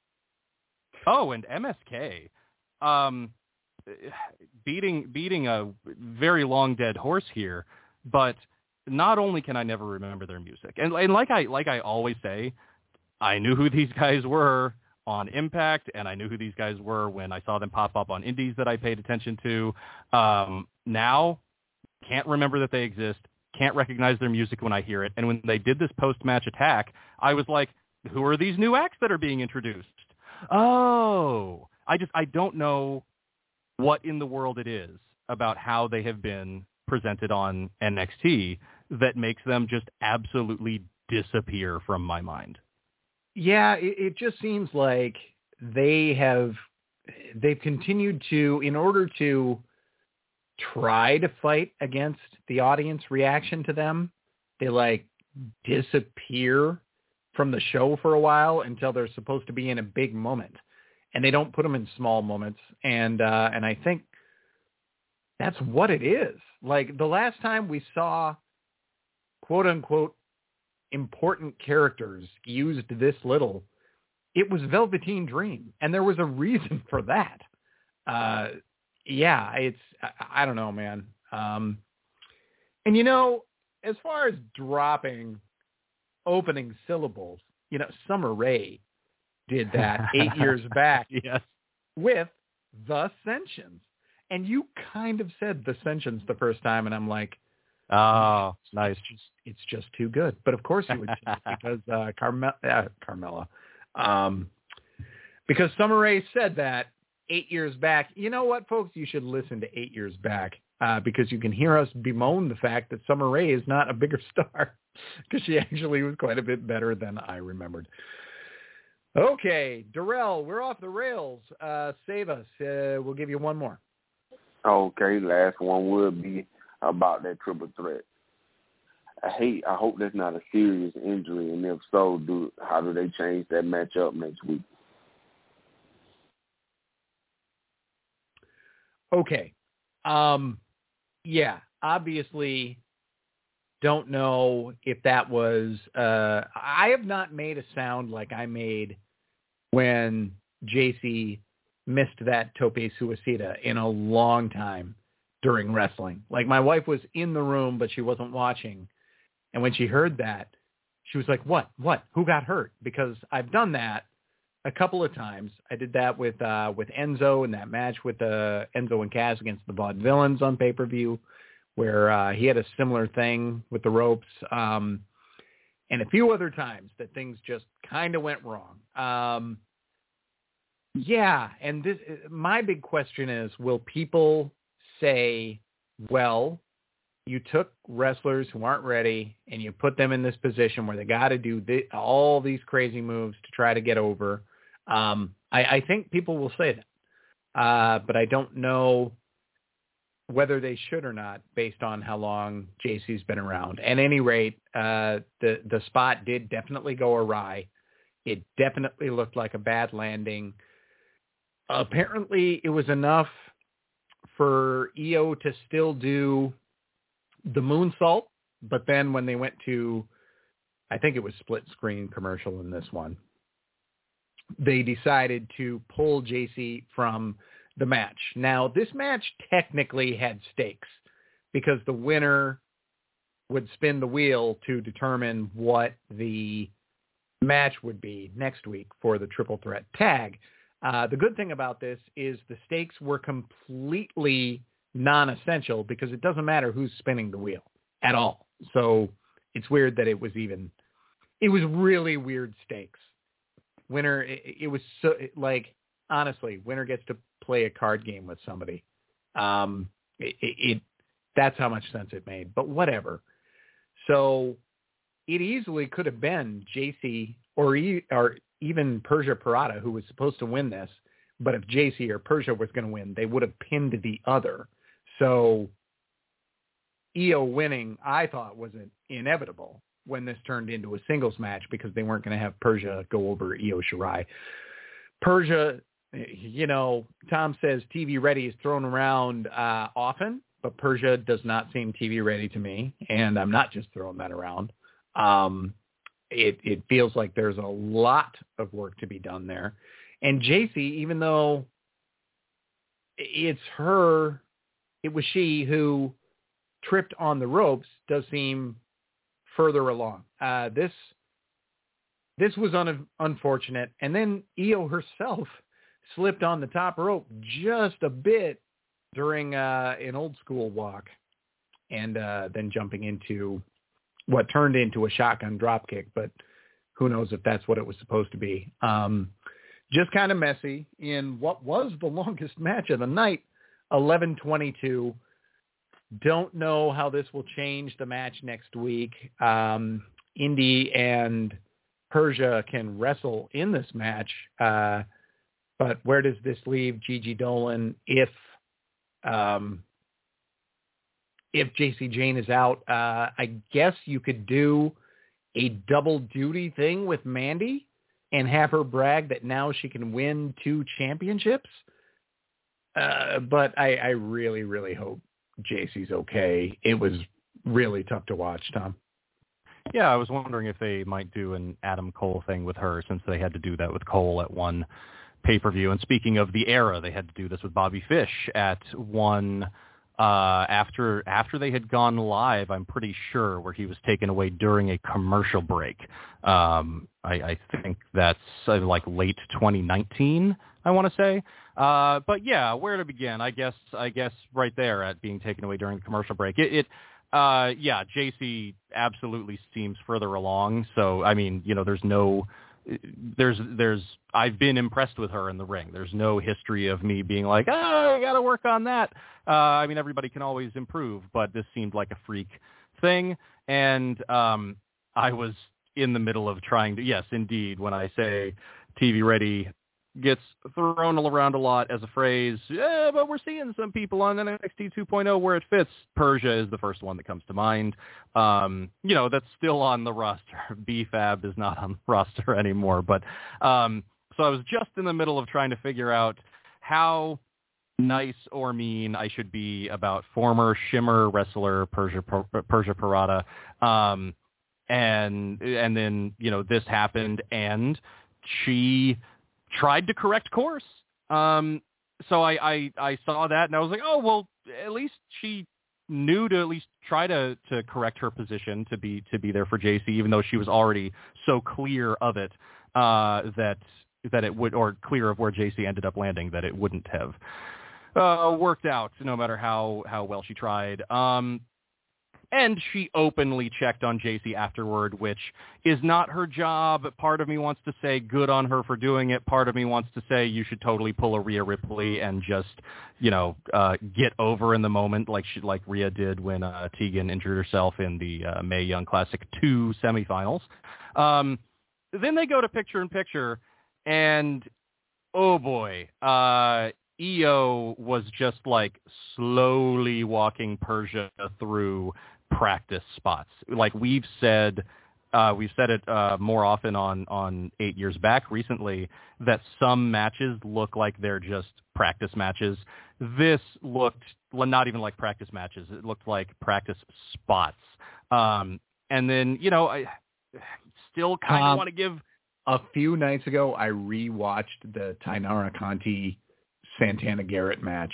Oh, and M S K, um, beating beating a very long dead horse here, but not only can I never remember their music, and, and like I like I always say, I knew who these guys were on Impact, and I knew who these guys were when I saw them pop up on indies that I paid attention to. Um, now. Can't remember that they exist, can't recognize their music when I hear it. And when they did this post-match attack, I was like, who are these new acts that are being introduced? Oh, I just, I don't know what in the world it is about how they have been presented on N X T that makes them just absolutely disappear from my mind. Yeah, it, it just seems like they have, they've continued to, in order to try to fight against the audience reaction to them, they like disappear from the show for a while until they're supposed to be in a big moment, and they don't put them in small moments. And, uh, and I think that's what it is. Like the last time we saw quote unquote important characters used this little, it was Velveteen Dream. And there was a reason for that. Uh, yeah, it's, I, I don't know, man. Um, and you know, as far as dropping opening syllables, you know, Summer Rae did that eight years back yes. with The Ascensions. And you kind of said The Ascensions the first time, and I'm like, oh, nice. It's just, it's just too good. But of course you would say it because uh, Carme- uh, Carmella, um, because Summer Rae said that eight years back. You know what, folks? You should listen to eight years back uh, because you can hear us bemoan the fact that Summer Rae is not a bigger star because she actually was quite a bit better than I remembered. Okay, Darrell, we're off the rails. Uh, save us. Uh, we'll give you one more. Okay, last one would be about that triple threat. I hate. I hope that's not a serious injury, and if so, do how do they change that matchup next week? Okay, um, yeah, obviously, don't know if that was. Uh, I have not made a sound like I made when J C missed that tope suicida in a long time during wrestling. Like my wife was in the room, but she wasn't watching. And when she heard that, she was like, what, what, who got hurt? Because I've done that a couple of times. I did that with, uh, with Enzo in that match with uh, Enzo and Cass against the Vaudevillains on pay-per-view, where uh, he had a similar thing with the ropes. Um, and a few other times that things just kind of went wrong. Um, Yeah, and this my big question is, will people say, well, you took wrestlers who aren't ready and you put them in this position where they got to do th- all these crazy moves to try to get over? Um, I, I think people will say that, uh, but I don't know whether they should or not based on how long J C's been around. At any rate, uh, the, the spot did definitely go awry. It definitely looked like a bad landing. Apparently it was enough for E O to still do the moonsault, but then when they went to, I think it was split screen commercial in this one, they decided to pull J C from the match. Now, this match technically had stakes because the winner would spin the wheel to determine what the match would be next week for the triple threat tag. Uh, the good thing about this is the stakes were completely non-essential because it doesn't matter who's spinning the wheel at all. So it's weird that it was even, it was really weird stakes. Winner, it, it was so like, honestly, winner gets to play a card game with somebody. Um, it, it, it that's how much sense it made, but whatever. So it easily could have been J C or, e, or even Persia Parada, who was supposed to win this, but if J C or Persia was going to win, they would have pinned the other. So E O winning, I thought, was inevitable when this turned into a singles match because they weren't going to have Persia go over Io Shirai. Persia, you know, Tom says T V ready is thrown around uh, often, but Persia does not seem T V ready to me, and I'm not just throwing that around. Um, It, it feels like there's a lot of work to be done there. And J C, even though it's her, it was she who tripped on the ropes, does seem further along. Uh, this this was un- unfortunate. And then Io herself slipped on the top rope just a bit during uh, an old school walk and uh, then jumping into what turned into a shotgun dropkick, but who knows if that's what it was supposed to be. Um, just kind of messy in what was the longest match of the night, eleven twenty-two. don't know how this will change the match next week. Um, Indy and Persia can wrestle in this match, uh, but where does this leave Gigi Dolan if um, if J C Jane is out? Uh, I guess you could do a double duty thing with Mandy and have her brag that now she can win two championships. Uh, but I, I really, really hope J C's okay. It was really tough to watch, Tom. Yeah, I was wondering if they might do an Adam Cole thing with her, since they had to do that with Cole at one pay-per-view. And speaking of the era, they had to do this with Bobby Fish at one uh, after after they had gone live, I'm pretty sure, where he was taken away during a commercial break. Um, I, I think that's uh, like late twenty nineteen, I want to say. Uh, but yeah, where to begin? I guess I guess right there at being taken away during the commercial break. It, it uh, yeah, J C absolutely seems further along. So I mean, you know, there's no. There's, there's, I've been impressed with her in the ring. There's no history of me being like, oh, I got to work on that. Uh, I mean, everybody can always improve, but this seemed like a freak thing. And um, I was in the middle of trying to, yes, indeed, when I say T V ready gets thrown around a lot as a phrase, yeah, but we're seeing some people on N X T two point oh where it fits. Persia is the first one that comes to mind. Um, you know, that's still on the roster. B Fab is not on the roster anymore. But um, so I was just in the middle of trying to figure out how nice or mean I should be about former Shimmer wrestler Persia, Persia Pirotta. Um, and, and then, you know, this happened and she tried to correct course. Um, so I, I, I saw that and I was like, oh, well, at least she knew to at least try to, to correct her position to be, to be there for J C, even though she was already so clear of it, uh, that, that it would, or clear of where J C ended up landing, that it wouldn't have, uh, worked out no matter how, how well she tried. Um, And she openly checked on J C afterward, which is not her job. Part of me wants to say good on her for doing it. Part of me wants to say you should totally pull a Rhea Ripley and just, you know, uh, get over in the moment like she, like Rhea did when uh, Tegan injured herself in the uh, Mae Young Classic two semifinals. Um, then they go to picture-in-picture, and oh boy, uh, E O was just like slowly walking Persia through practice spots. Like we've said, uh, we've said it uh, more often on, on eight years back recently, that some matches look like they're just practice matches. This looked well, not even like practice matches. It looked like practice spots. Um, and then, you know, I still kind of um, want to give... A few nights ago, I rewatched the Tainara Conti Santana Garrett match.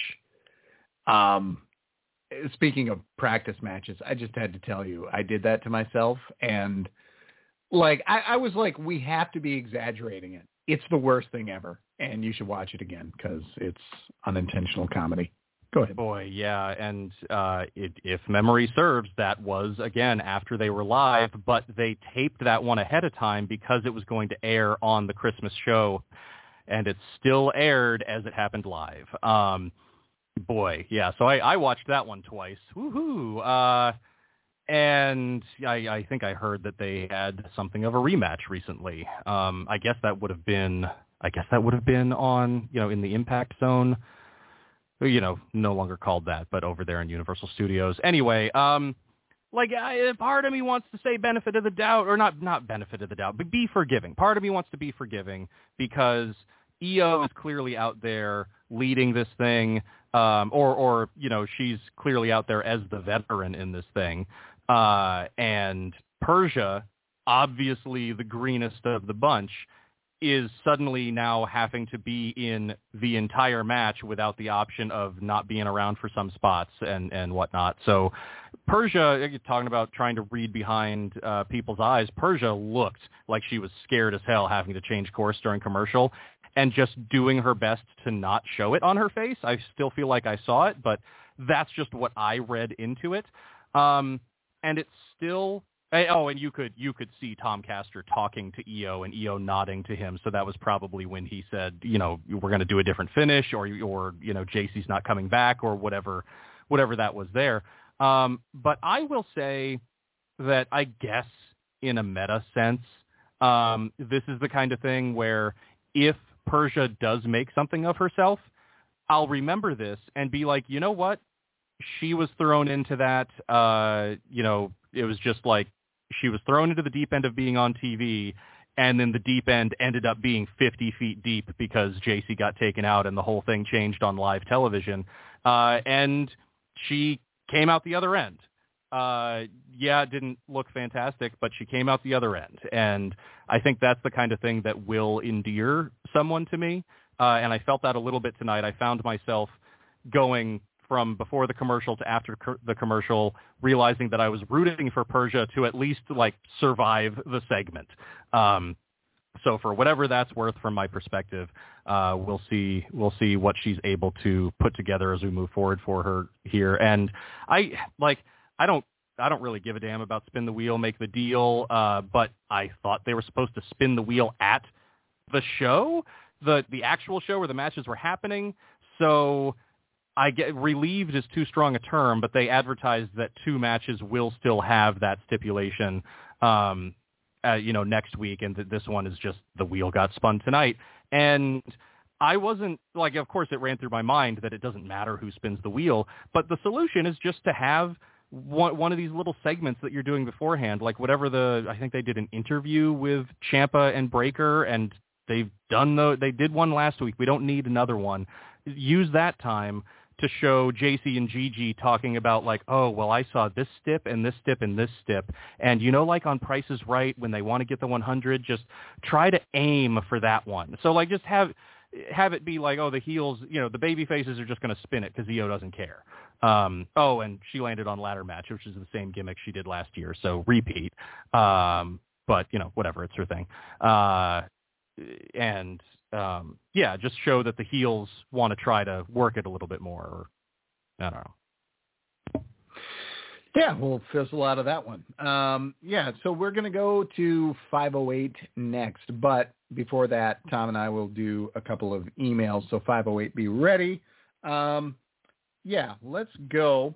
Um, Speaking of practice matches, I just had to tell you, I did that to myself. And like, I, I was like, we have to be exaggerating it. It's the worst thing ever. And you should watch it again because it's unintentional comedy. Go ahead. Boy, yeah. And uh, it, if memory serves, that was, again, after they were live, but they taped that one ahead of time because it was going to air on the Christmas show. And it still aired as it happened live. Um, Boy, yeah. So I, I watched that one twice. Woohoo! Uh, and I, I think I heard that they had something of a rematch recently. Um, I guess that would have been, I guess that would have been on, you know, in the Impact Zone. You know, no longer called that, but over there in Universal Studios. Anyway, um, like I, part of me wants to say benefit of the doubt, or not, not benefit of the doubt, but be forgiving. Part of me wants to be forgiving because E O is clearly out there leading this thing. Um, or, or, you know, she's clearly out there as the veteran in this thing. Uh, and Persia, obviously the greenest of the bunch, is suddenly now having to be in the entire match without the option of not being around for some spots and, and whatnot. So Persia, you're talking about trying to read behind uh, people's eyes, Persia looked like she was scared as hell having to change course during commercial. And just doing her best to not show it on her face. I still feel like I saw it, but that's just what I read into it. Um, and it's still, oh, and you could you could see Tom Castor talking to E O and E O nodding to him. So that was probably when he said, you know, we're going to do a different finish, or or you know, J C's not coming back, or whatever, whatever that was there. Um, but I will say that I guess in a meta sense, um, this is the kind of thing where if Persia does make something of herself, I'll remember this and be like, you know what? She was thrown into that, uh, you know, it was just like she was thrown into the deep end of being on T V, and then the deep end ended up being fifty feet deep because J C got taken out and the whole thing changed on live television. Uh, and she came out the other end. Uh, yeah, it didn't look fantastic, but she came out the other end. And I think that's the kind of thing that will endear someone to me. Uh, and I felt that a little bit tonight. I found myself going from before the commercial to after co- the commercial, realizing that I was rooting for Persia to at least like survive the segment. Um, so for whatever that's worth from my perspective, uh, we'll see, we'll see what she's able to put together as we move forward for her here. And I like, I don't, I don't really give a damn about spin the wheel, make the deal. Uh, but I thought they were supposed to spin the wheel at the show, the, the actual show where the matches were happening. So I get relieved is too strong a term, but they advertised that two matches will still have that stipulation, um, uh, you know, next week. And th- this one is just the wheel got spun tonight. And I wasn't like, of course it ran through my mind that it doesn't matter who spins the wheel, but the solution is just to have one, one of these little segments that you're doing beforehand, like whatever the, I think they did an interview with Ciampa and Breaker, and they've done the, they did one last week. We don't need another one. Use that time to show J C and Gigi talking about like, oh, well, I saw this stip and this stip and this stip. And, you know, like on Price is Right, when they want to get the one hundred, just try to aim for that one. So like just have, have it be like, oh, the heels, you know, the baby faces are just going to spin it because E O doesn't care. Um, oh, and she landed on ladder match, which is the same gimmick she did last year. So repeat. Um, but, you know, whatever, it's her thing. Uh, and, um, yeah, just show that the heels want to try to work it a little bit more. Or, I don't know. Yeah, we'll fizzle out of that one. Um, yeah, so we're going to go to five oh eight next. But before that, Tom and I will do a couple of emails. So five oh eight, be ready. Um, yeah, let's go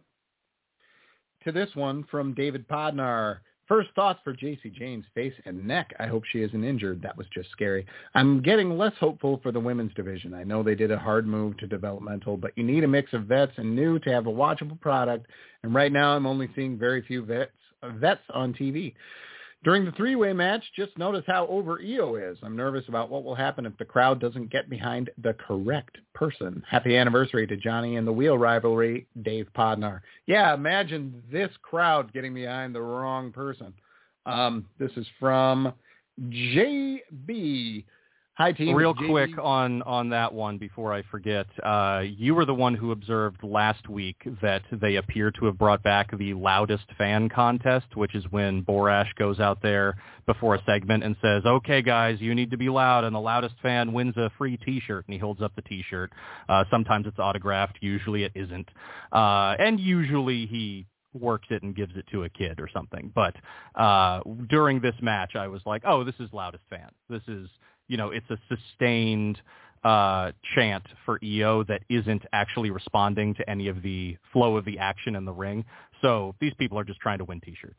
to this one from David Podnar. First thoughts for J C Jane's face and neck. I hope she isn't injured. That was just scary. I'm getting less hopeful for the women's division. I know they did a hard move to developmental, but you need a mix of vets and new to have a watchable product. And right now I'm only seeing very few vets, vets on T V. During the three-way match, just notice how over E O is. I'm nervous about what will happen if the crowd doesn't get behind the correct person. Happy anniversary to Johnny and the Wheel rivalry, Dave Podnar. Yeah, imagine this crowd getting behind the wrong person. Um, this is from J B. Hi, team. Real J B. quick on, on that one before I forget. Uh, you were the one who observed last week that they appear to have brought back the loudest fan contest, which is when Borash goes out there before a segment and says, okay, guys, you need to be loud, and the loudest fan wins a free T-shirt, and he holds up the T-shirt. Uh, sometimes it's autographed. Usually it isn't. Uh, and usually he works it and gives it to a kid or something. But uh, during this match, I was like, oh, this is loudest fan. This is... You know, it's a sustained uh, chant for E O that isn't actually responding to any of the flow of the action in the ring. So these people are just trying to win T-shirts.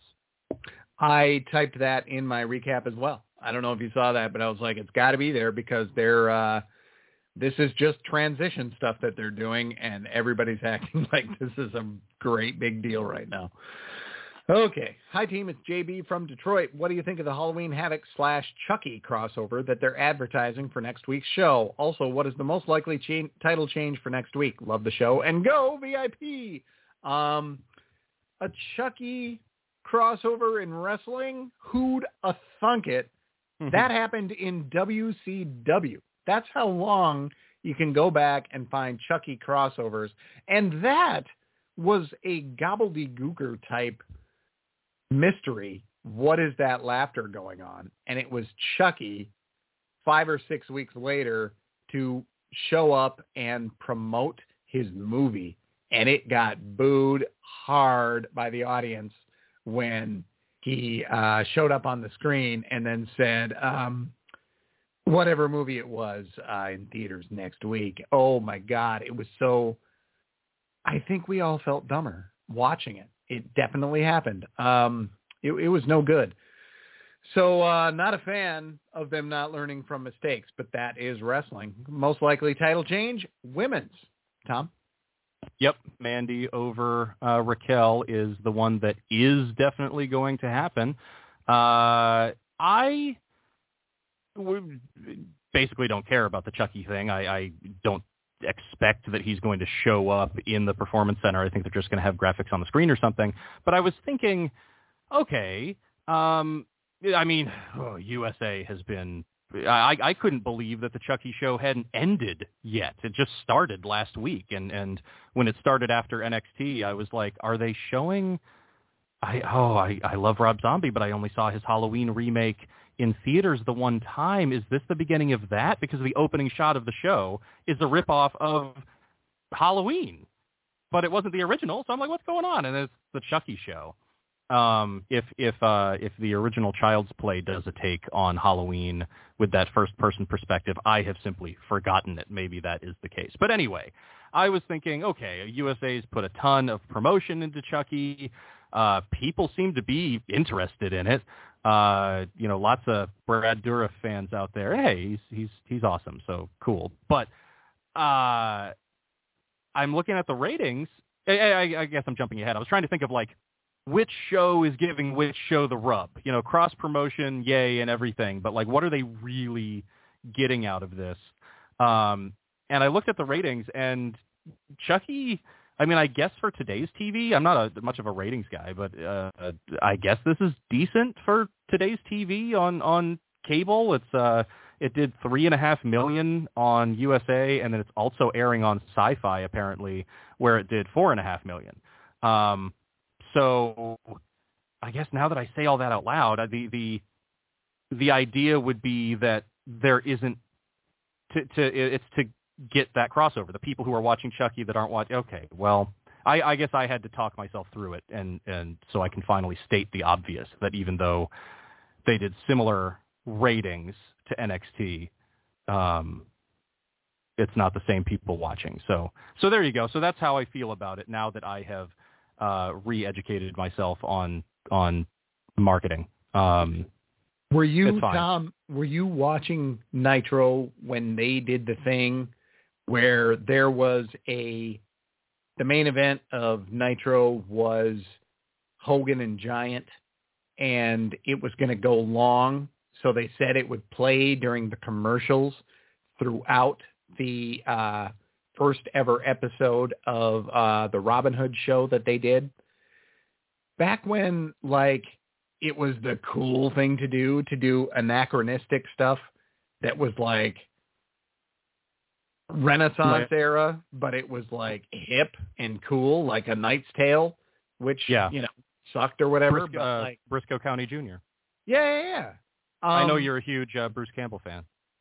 I typed that in my recap as well. I don't know if you saw that, but I was like, it's got to be there because they're uh, this is just transition stuff that they're doing, and everybody's acting like this is a great big deal right now. Okay. Hi, team. It's J B from Detroit. What do you think of the Halloween Havoc slash Chucky crossover that they're advertising for next week's show? Also, what is the most likely cha- title change for next week? Love the show. And go V I P. Um, a Chucky crossover in wrestling? Who'd a thunk it? That happened in W C W. That's how long you can go back and find Chucky crossovers. And that was a gobbledygooker type mystery. What is that laughter going on? And it was Chucky five or six weeks later to show up and promote his movie. And it got booed hard by the audience when he uh, showed up on the screen and then said, um, whatever movie it was uh, in theaters next week. Oh my God. It was so, I think we all felt dumber watching it. It definitely happened. Um, it, it was no good. So uh, not a fan of them not learning from mistakes, but that is wrestling. Most likely title change, women's. Tom? Yep, Mandy over uh, Raquel is the one that is definitely going to happen. Uh, I w- basically don't care about the Chucky thing. I, I don't expect that he's going to show up in the Performance Center. I think they're just going to have graphics on the screen or something. But I was thinking, okay, um, I mean, oh, U S A has been... I, I couldn't believe that the Chucky show hadn't ended yet. It just started last week. And, and when it started after N X T, I was like, are they showing... I, oh, I, I love Rob Zombie, but I only saw his Halloween remake in theaters the one time. Is this the beginning of that? Because the opening shot of the show is a ripoff of Halloween, but it wasn't the original. So I'm like, what's going on? And it's the Chucky show. Um, if if uh, if the original Child's Play does a take on Halloween with that first-person perspective, I have simply forgotten it. Maybe that is the case. But anyway, I was thinking, okay, U S A's put a ton of promotion into Chucky. Uh, people seem to be interested in it. Uh, you know, lots of Brad Dourif fans out there. Hey, he's he's he's awesome. So cool. But uh, I'm looking at the ratings. I, I, I guess I'm jumping ahead. I was trying to think of like which show is giving which show the rub. You know, cross promotion, yay, and everything. But like, what are they really getting out of this? Um, and I looked at the ratings, and Chucky. I mean, I guess for today's T V, I'm not a, much of a ratings guy, but uh, I guess this is decent for today's T V on, on cable. It's uh, it did three and a half million on U S A, and then it's also airing on Sci-Fi apparently, where it did four and a half million. Um, so I guess now that I say all that out loud, the the the idea would be that there isn't to, to it's to get that crossover. The people who are watching Chucky that aren't watching. Okay, well, I, I guess I had to talk myself through it, and, and so I can finally state the obvious that even though they did similar ratings to N X T, um, it's not the same people watching. So, so there you go. So that's how I feel about it now that I have uh, re-educated myself on on marketing. Um, were you, Tom? Were you watching Nitro when they did the thing where there was a, the main event of Nitro was Hogan and Giant, and it was going to go long. So they said it would play during the commercials throughout the uh, first ever episode of uh, the Robin Hood show that they did. Back when, like, it was the cool thing to do, to do anachronistic stuff that was like Renaissance right. era, but it was like hip and cool, like A Knight's Tale, which, yeah. you know, sucked or whatever. Briscoe, but uh, like, Briscoe County Junior Yeah, yeah, yeah. Um, I know you're a huge uh, Bruce Campbell fan.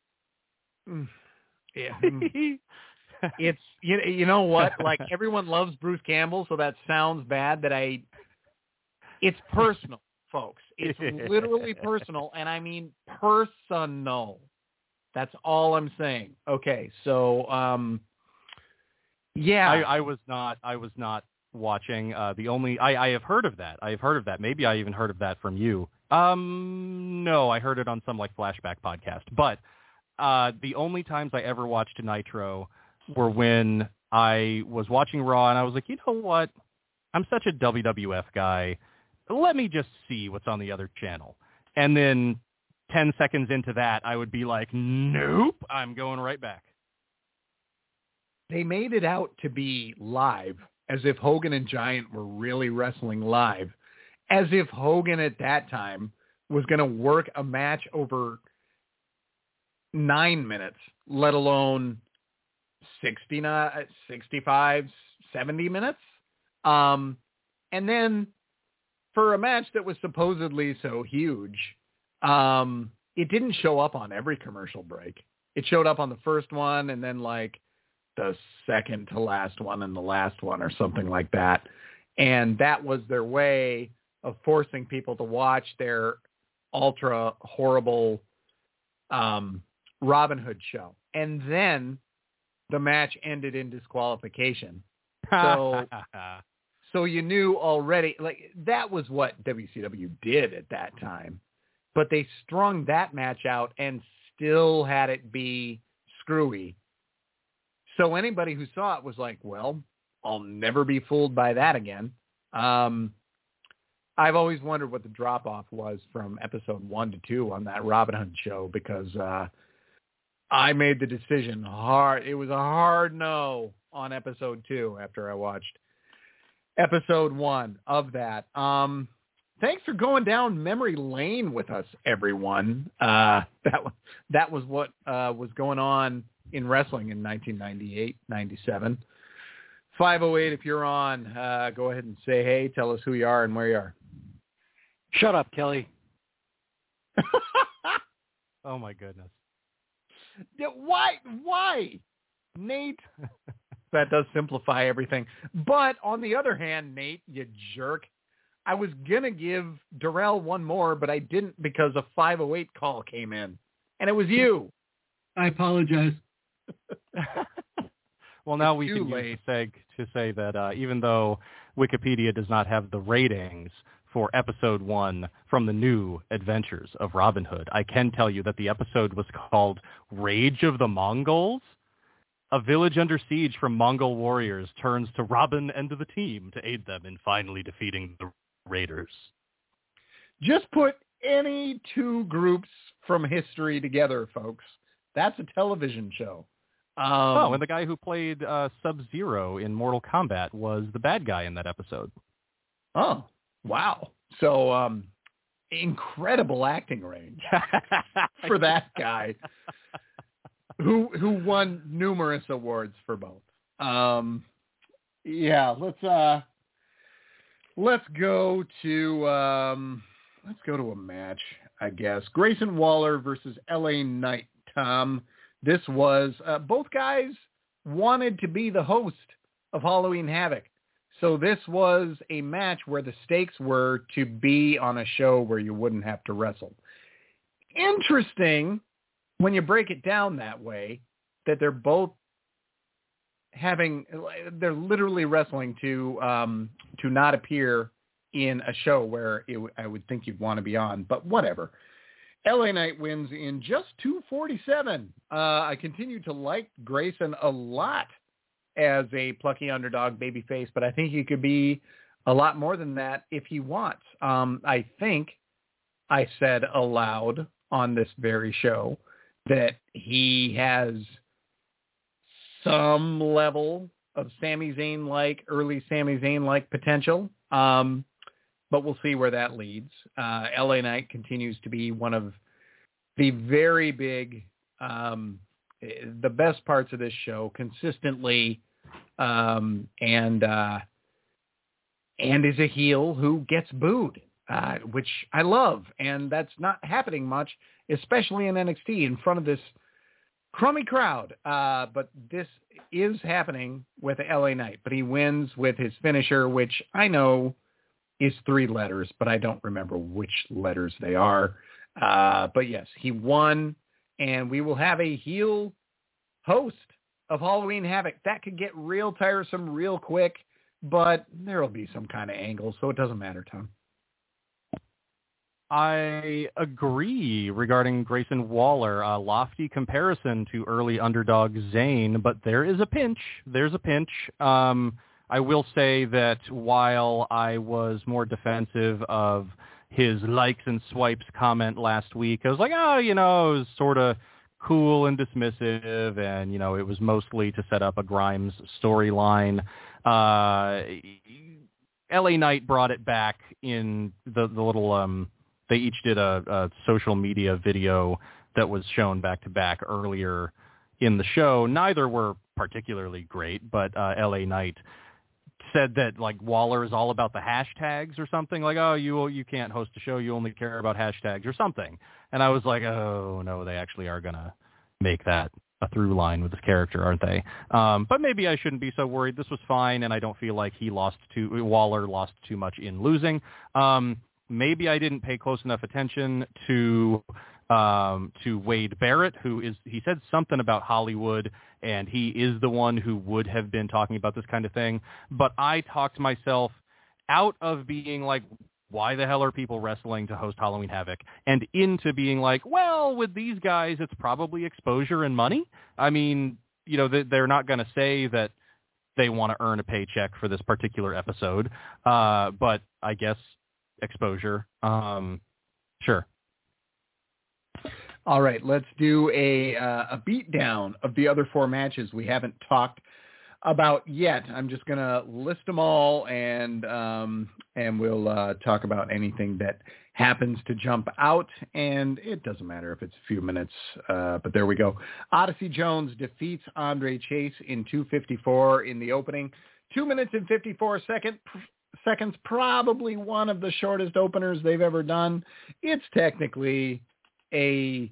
Yeah. It's, you, you know what? Like, everyone loves Bruce Campbell, so that sounds bad that I, it's personal, folks. It's literally personal, and I mean personal. That's all I'm saying. Okay, so um, yeah, I, I was not. I was not watching. Uh, the only I, I have heard of that. I have heard of that. Maybe I even heard of that from you. Um, no, I heard it on some like flashback podcast. But uh, the only times I ever watched Nitro were when I was watching Raw, and I was like, you know what? I'm such a W W F guy. Let me just see what's on the other channel. And then ten seconds into that, I would be like, nope, I'm going right back. They made it out to be live, as if Hogan and Giant were really wrestling live, as if Hogan at that time was going to work a match over nine minutes, let alone sixty-nine, sixty-five, seventy minutes. Um, and then for a match that was supposedly so huge, um, it didn't show up on every commercial break. It showed up on the first one and then like the second to last one and the last one or something like that. And that was their way of forcing people to watch their ultra horrible um, Robin Hood show. And then the match ended in disqualification. So, So you knew already, like, that was what W C W did at that time. But they strung that match out and still had it be screwy. So anybody who saw it was like, well, I'll never be fooled by that again. Um, I've always wondered what the drop-off was from episode one to two on that Robin Hood show, because uh, I made the decision hard. It was a hard no on episode two after I watched episode one of that. Um, thanks for going down memory lane with us, everyone. Uh, that, that was what uh, was going on in wrestling in nineteen ninety-eight, ninety-seven. five oh eight, if you're on, uh, go ahead and say hey. Tell us who you are and where you are. Shut up, Kelly. Oh, my goodness. Yeah, why? Why? Nate? That does simplify everything. But on the other hand, Nate, you jerk, I was going to give Darrell one more, but I didn't because a five oh eight call came in. And it was you. I apologize. Well, now we Too can late. use the seg to say that uh, even though Wikipedia does not have the ratings for episode one from the new Adventures of Robin Hood, I can tell you that the episode was called Rage of the Mongols. A village under siege from Mongol warriors turns to Robin and to the team to aid them in finally defeating the raiders. Just put any two groups from history together, folks. That's a television show. Um, oh, and the guy who played uh, Sub-Zero in Mortal Kombat was the bad guy in that episode. Oh, wow. So um, incredible acting range for that guy who who won numerous awards for both. Um, yeah, let's uh, let's go to um, let's go to a match, I guess. Grayson Waller versus L A Knight. Tom, this was uh, both guys wanted to be the host of Halloween Havoc. So this was a match where the stakes were to be on a show where you wouldn't have to wrestle. Interesting when you break it down that way, that they're both having, they're literally wrestling to um, to not appear in a show where it, I would think you'd want to be on, but whatever. L A Knight wins in just two forty-seven. Uh, I continue to like Grayson a lot as a plucky underdog babyface, but I think he could be a lot more than that if he wants. Um, I think I said aloud on this very show that he has some level of Sami Zayn-like, early Sami Zayn-like potential, um, but we'll see where that leads. Uh, L A Knight continues to be one of the very big, um, the best parts of this show consistently, um, and uh, and is a heel who gets booed, uh, which I love, and that's not happening much, especially in N X T in front of this crummy crowd. Uh, but this is happening with L A Knight, but he wins with his finisher, which I know is three letters, but I don't remember which letters they are. Uh, but yes, he won, and we will have a heel host of Halloween Havoc. That could get real tiresome real quick, but there will be some kind of angle, so it doesn't matter, Tom. I agree regarding Grayson Waller. A lofty comparison to early underdog Zayn, but there is a pinch. There's a pinch. Um, I will say that while I was more defensive of his likes and swipes comment last week, I was like, oh, you know, it was sort of cool and dismissive, and, you know, it was mostly to set up a Grimes storyline. Uh, L A Knight brought it back in the, the little, um, they each did a, a social media video that was shown back to back earlier in the show. Neither were particularly great, but uh, L A Knight said that, like, Waller is all about the hashtags or something, like, oh, you you can't host a show, you only care about hashtags or something. And I was like, oh, no, they actually are going to make that a through line with this character, aren't they? Um, but maybe I shouldn't be so worried. This was fine, and I don't feel like he lost too, Waller lost too much in losing. Um, maybe I didn't pay close enough attention to um, to Wade Barrett, who is, he said something about Hollywood, and he is the one who would have been talking about this kind of thing. But I talked myself out of being like, why the hell are people wrestling to host Halloween Havoc, and into being like, well, with these guys, it's probably exposure and money. I mean, you know, they're not going to say that they want to earn a paycheck for this particular episode, uh, but I guess exposure. Um, sure. All right, let's do a uh, a beatdown of the other four matches we haven't talked about yet. I'm just going to list them all, and um, and we'll uh, talk about anything that happens to jump out, and it doesn't matter if it's a few minutes, uh, but there we go. Odyssey Jones defeats Andre Chase in two fifty-four in the opening. Two minutes and fifty-four second, seconds, probably one of the shortest openers they've ever done. It's technically a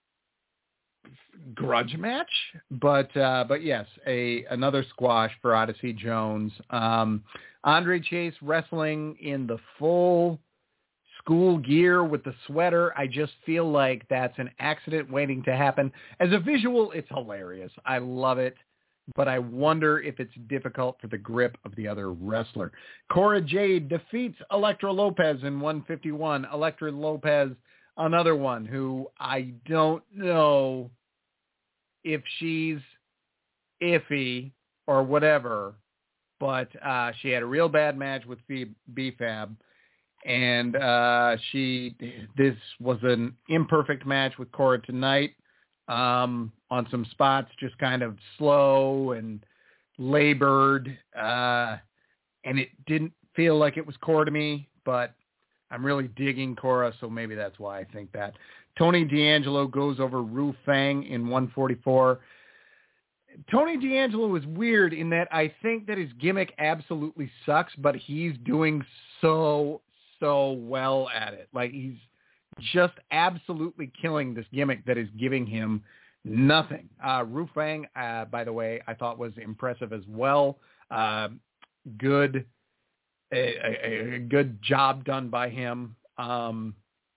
grudge match, but uh, but yes, a another squash for Odyssey Jones. Um, Andre Chase wrestling in the full school gear with the sweater. I just feel like that's an accident waiting to happen. As a visual, it's hilarious. I love it, but I wonder if it's difficult for the grip of the other wrestler. Cora Jade defeats Elektra Lopez in one fifty-one. Elektra Lopez, another one who I don't know if she's iffy or whatever, but uh, she had a real bad match with B Fab, and uh, she this was an imperfect match with Cora tonight. Um, on some spots, just kind of slow and labored, uh, and it didn't feel like it was Cora to me, but I'm really digging Cora, so maybe that's why I think that. Tony D'Angelo goes over Ru Fang in one forty-four. Tony D'Angelo is weird in that I think that his gimmick absolutely sucks, but he's doing so, so well at it. Like, he's just absolutely killing this gimmick that is giving him nothing. Uh, Ru Fang, uh, by the way, I thought was impressive as well. Uh, good, a, a, a good job done by him. Um,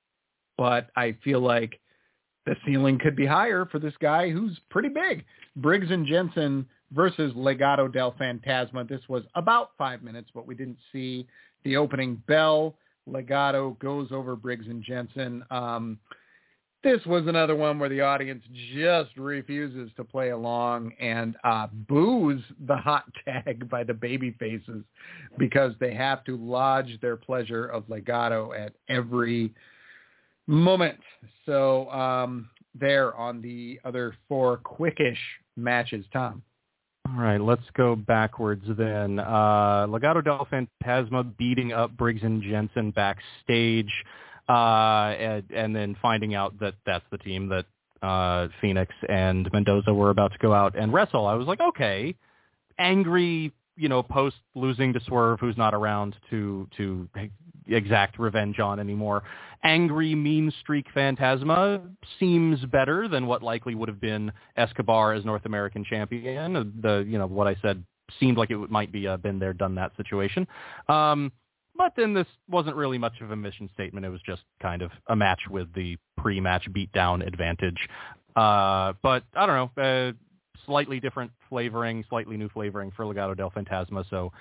but I feel like the ceiling could be higher for this guy who's pretty big. Briggs and Jensen versus Legado del Fantasma. This was about five minutes, but we didn't see the opening bell. Legado goes over Briggs and Jensen. Um, this was another one where the audience just refuses to play along and uh, boos the hot tag by the baby faces because they have to lodge their pleasure of Legado at every moment. So um, there on the other four quickish matches, Tom. All right, let's go backwards then. Uh, Legado del Fantasma beating up Briggs and Jensen backstage, uh, and, and then finding out that that's the team that uh, Phoenix and Mendoza were about to go out and wrestle. I was like, okay, angry, you know, post losing to Swerve, who's not around to to exact revenge on anymore. Angry mean streak Phantasma seems better than what likely would have been Escobar as North American champion. The, you know, what I said seemed like it might be a been there, done that situation. Um, but then this wasn't really much of a mission statement. It was just kind of a match with the pre-match beatdown advantage. Uh, but I don't know, uh, slightly different flavoring, slightly new flavoring for Legado del Fantasma. So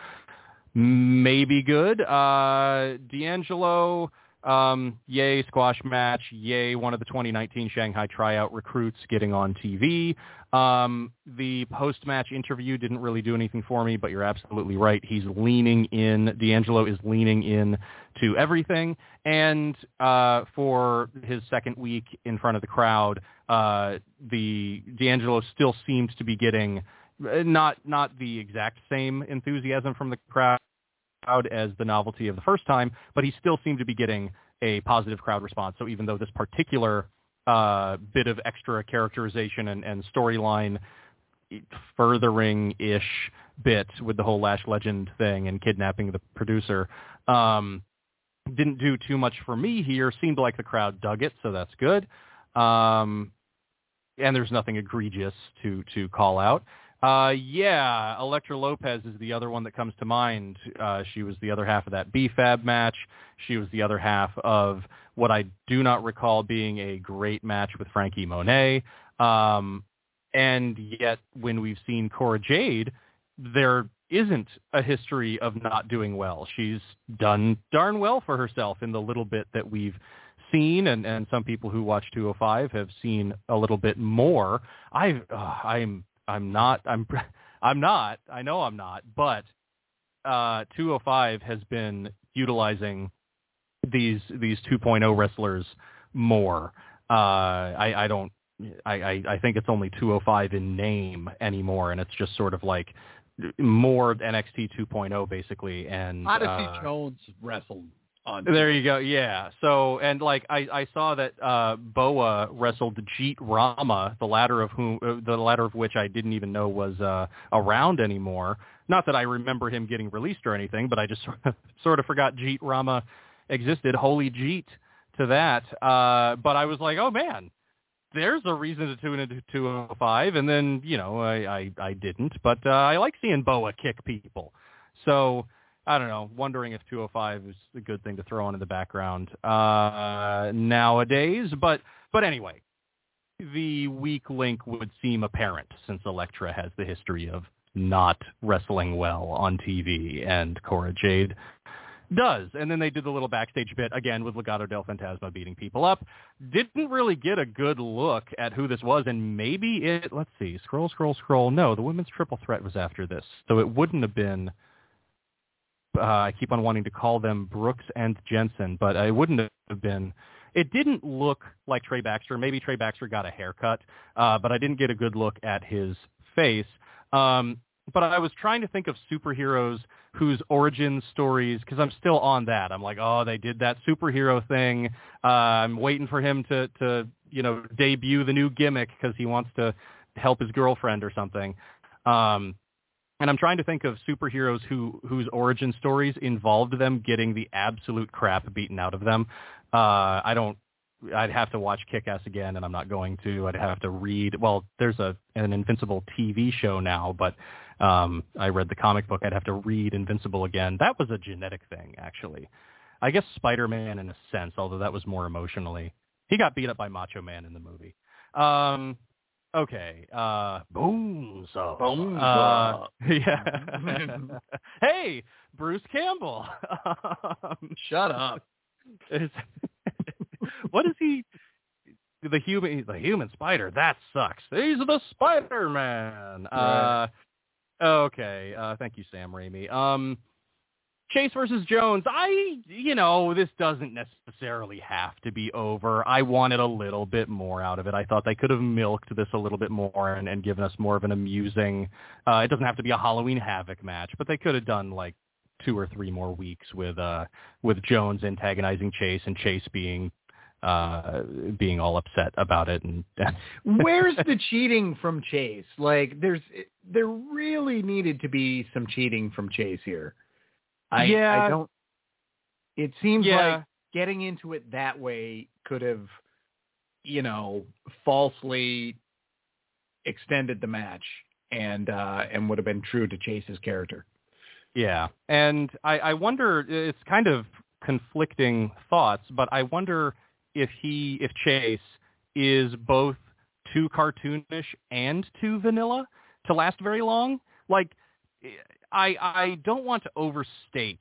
maybe good. Uh, D'Angelo, um, yay, squash match. Yay, one of the twenty nineteen Shanghai tryout recruits getting on T V. Um, the post-match interview didn't really do anything for me, but you're absolutely right. He's leaning in. D'Angelo is leaning in to everything. And uh, for his second week in front of the crowd, uh, the D'Angelo still seems to be getting not not the exact same enthusiasm from the crowd as the novelty of the first time, but he still seemed to be getting a positive crowd response. So even though this particular uh, bit of extra characterization and, and storyline furthering-ish bit with the whole Lash Legend thing and kidnapping the producer um, didn't do too much for me here, seemed like the crowd dug it, so that's good. Um, and there's nothing egregious to to call out. Uh, yeah, Elektra Lopez is the other one that comes to mind. Uh, she was the other half of that B F A B match. She was the other half of what I do not recall being a great match with Frankie Monet. Um, and yet, when we've seen Cora Jade, there isn't a history of not doing well. She's done darn well for herself in the little bit that we've seen, and, and some people who watch two oh five have seen a little bit more. I've, uh, I'm I'm not, I'm, I'm not, I know I'm not, but uh, two oh five has been utilizing these, these two point oh wrestlers more. Uh, I, I don't, I, I, I think it's only two oh five in name anymore. And it's just sort of like more N X T two point oh basically. And Odyssey uh, Jones wrestled on. There you go. Yeah. So, and like I, I saw that uh, Boa wrestled Jeet Rama, the latter of whom, uh, the latter of which I didn't even know was uh, around anymore. Not that I remember him getting released or anything, but I just sort of, sort of forgot Jeet Rama existed. Holy Jeet to that. Uh, but I was like, oh man, there's a reason to tune into two oh five. And then, you know, I, I, I didn't, but uh, I like seeing Boa kick people. So, I don't know, wondering if two oh five is a good thing to throw on in the background uh, nowadays. But but anyway, the weak link would seem apparent since Elektra has the history of not wrestling well on T V, and Cora Jade does. And then they did the little backstage bit, again, with Legado del Fantasma beating people up. Didn't really get a good look at who this was, and maybe it, let's see, scroll, scroll, scroll. No, the women's triple threat was after this, so it wouldn't have been... Uh, I keep on wanting to call them Brooks and Jensen, but it wouldn't have been. It didn't look like Trey Baxter. Maybe Trey Baxter got a haircut, uh, but I didn't get a good look at his face. Um, but I was trying to think of superheroes whose origin stories, because I'm still on that. I'm like, oh, they did that superhero thing. Uh, I'm waiting for him to, to, you know, debut the new gimmick because he wants to help his girlfriend or something. Um, And I'm trying to think of superheroes who whose origin stories involved them getting the absolute crap beaten out of them. Uh, I don't. I'd have to watch Kick-Ass again, and I'm not going to. I'd have to read. Well, there's a an Invincible T V show now, but um, I read the comic book. I'd have to read Invincible again. That was a genetic thing, actually. I guess Spider-Man in a sense, although that was more emotionally. He got beat up by Macho Man in the movie. Um, Okay. Uh, Bonesaw. Bonesaw. Uh, yeah. Hey, Bruce Campbell. um, Shut up. Is, what is he? The human, the human spider. That sucks. He's the Spider-Man. Right. Uh, okay. Uh, thank you, Sam Raimi. Um, Chase versus Jones. I, you know, this doesn't necessarily have to be over. I wanted a little bit more out of it. I thought they could have milked this a little bit more and, and given us more of an amusing, uh, it doesn't have to be a Halloween Havoc match, but they could have done like two or three more weeks with, uh, with Jones antagonizing Chase and Chase being, uh, being all upset about it. And where's the cheating from Chase? Like there's, there really needed to be some cheating from Chase here. I, yeah. I don't, it seems yeah. like getting into it that way could have, you know, falsely extended the match and, uh, and would have been true to Chase's character. Yeah. And I, I wonder, it's kind of conflicting thoughts, but I wonder if he, if Chase is both too cartoonish and too vanilla to last very long. Like, I I don't want to overstate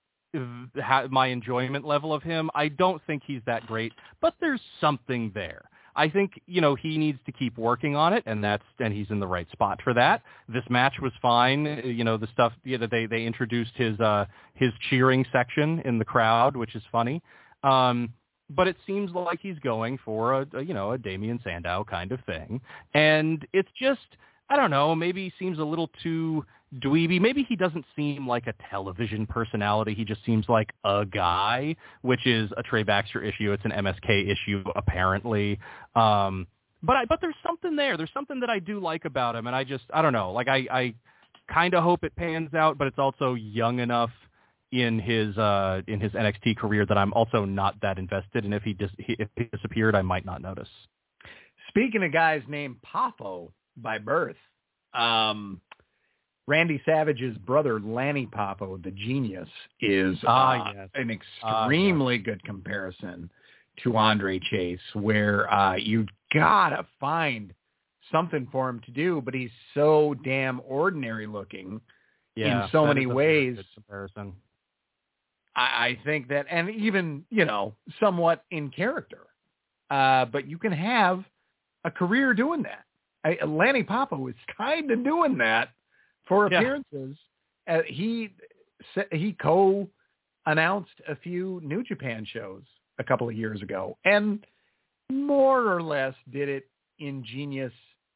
my enjoyment level of him. I don't think he's that great, but there's something there. I think, you know, he needs to keep working on it, and that's and he's in the right spot for that. This match was fine. You know, the stuff you know, they they introduced his uh his cheering section in the crowd, which is funny. Um, but it seems like he's going for a, a you know a Damian Sandow kind of thing, and it's just I don't know. Maybe he seems a little too dweeby. Maybe he doesn't seem like a television personality. He just seems like a guy, which is a Trey Baxter issue. It's an M S K issue, apparently. Um, but I, but there's something there. There's something that I do like about him, and I just, I don't know. Like I, I kind of hope it pans out, but it's also young enough in his uh, in his N X T career that I'm also not that invested. And if he dis- if he disappeared, I might not notice. Speaking of guys named Poffo by birth, Um, Randy Savage's brother, Lanny Poffo, the genius, is ah, uh, yes. an extremely ah, yes. good comparison to Andre Chase, where uh, you gotta find something for him to do, but he's so damn ordinary looking yeah, in so many ways. Good comparison. I, I think that, and even, you know, somewhat in character. Uh, but you can have a career doing that. I, Lanny Poffo is kind of doing that for appearances. Yeah. Uh, he he co-announced a few New Japan shows a couple of years ago, and more or less did it ingenious,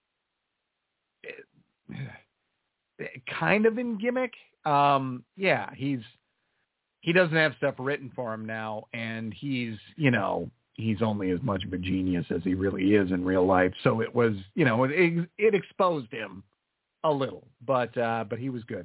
kind of in gimmick. Um, yeah, he's he doesn't have stuff written for him now, and he's, you know, he's only as much of a genius as he really is in real life. So it was, you know, it, it exposed him a little, but uh, but he was good.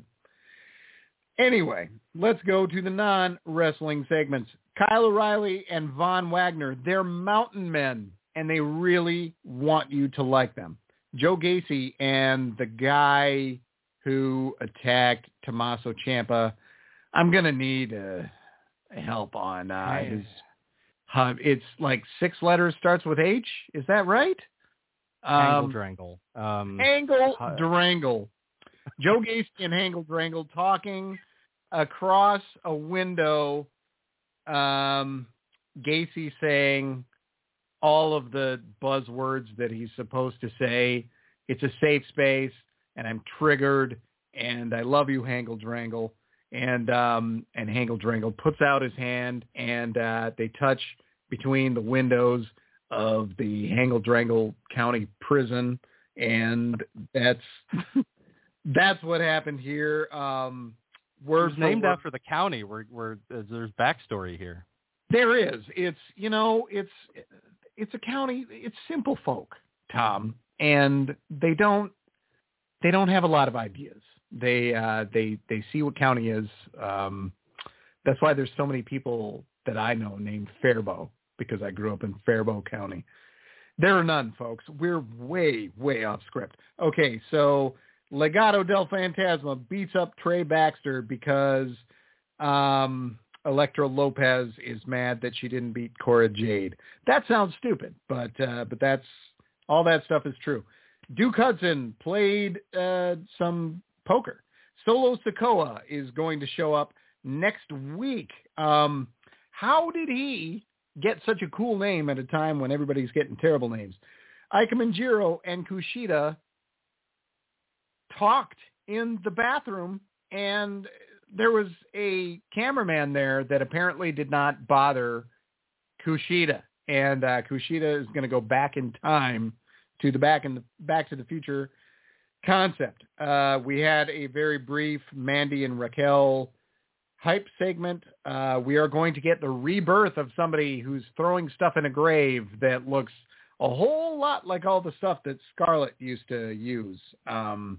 Anyway, let's go to the non-wrestling segments. Kyle O'Reilly and Von Wagner, they're mountain men, and they really want you to like them. Joe Gacy and the guy who attacked Tommaso Ciampa, I'm going to need uh, help on uh, hey. his... Uh, it's like six letters, starts with H. Is that right? Angle Um, Drangle. Um, Angle uh, Drangle. Joe Gacy and Angle Drangle talking across a window. Um, Gacy saying all of the buzzwords that he's supposed to say. It's a safe space, and I'm triggered, and I love you, Angle Drangle. And um, and Angle Drangle puts out his hand, and uh, they touch between the windows of the Angle Drangle County Prison, and that's that's what happened here. Um, It's named after the county. Where where there's backstory here. There is. It's you know it's it's a county. It's simple folk, Tom, and they don't they don't have a lot of ideas. They uh, they they see what county is. Um, that's why there's so many people that I know named Faribault, because I grew up in Faribault County. There are none, folks. We're way, way off script. Okay, so Legado del Fantasma beats up Trey Baxter because um, Elektra Lopez is mad that she didn't beat Cora Jade. That sounds stupid, but uh, but that's all that stuff is true. Duke Hudson played uh, some poker. Solo Sikoa is going to show up next week. Um, how did he get such a cool name at a time when everybody's getting terrible names? Ika Manjiro and Kushida talked in the bathroom, and there was a cameraman there that apparently did not bother Kushida. And uh, Kushida is going to go back in time to the back in the Back to the Future concept. Uh, we had a very brief Mandy and Raquel hype segment. Uh, we are going to get the rebirth of somebody who's throwing stuff in a grave that looks a whole lot like all the stuff that Scarlett used to use. Um,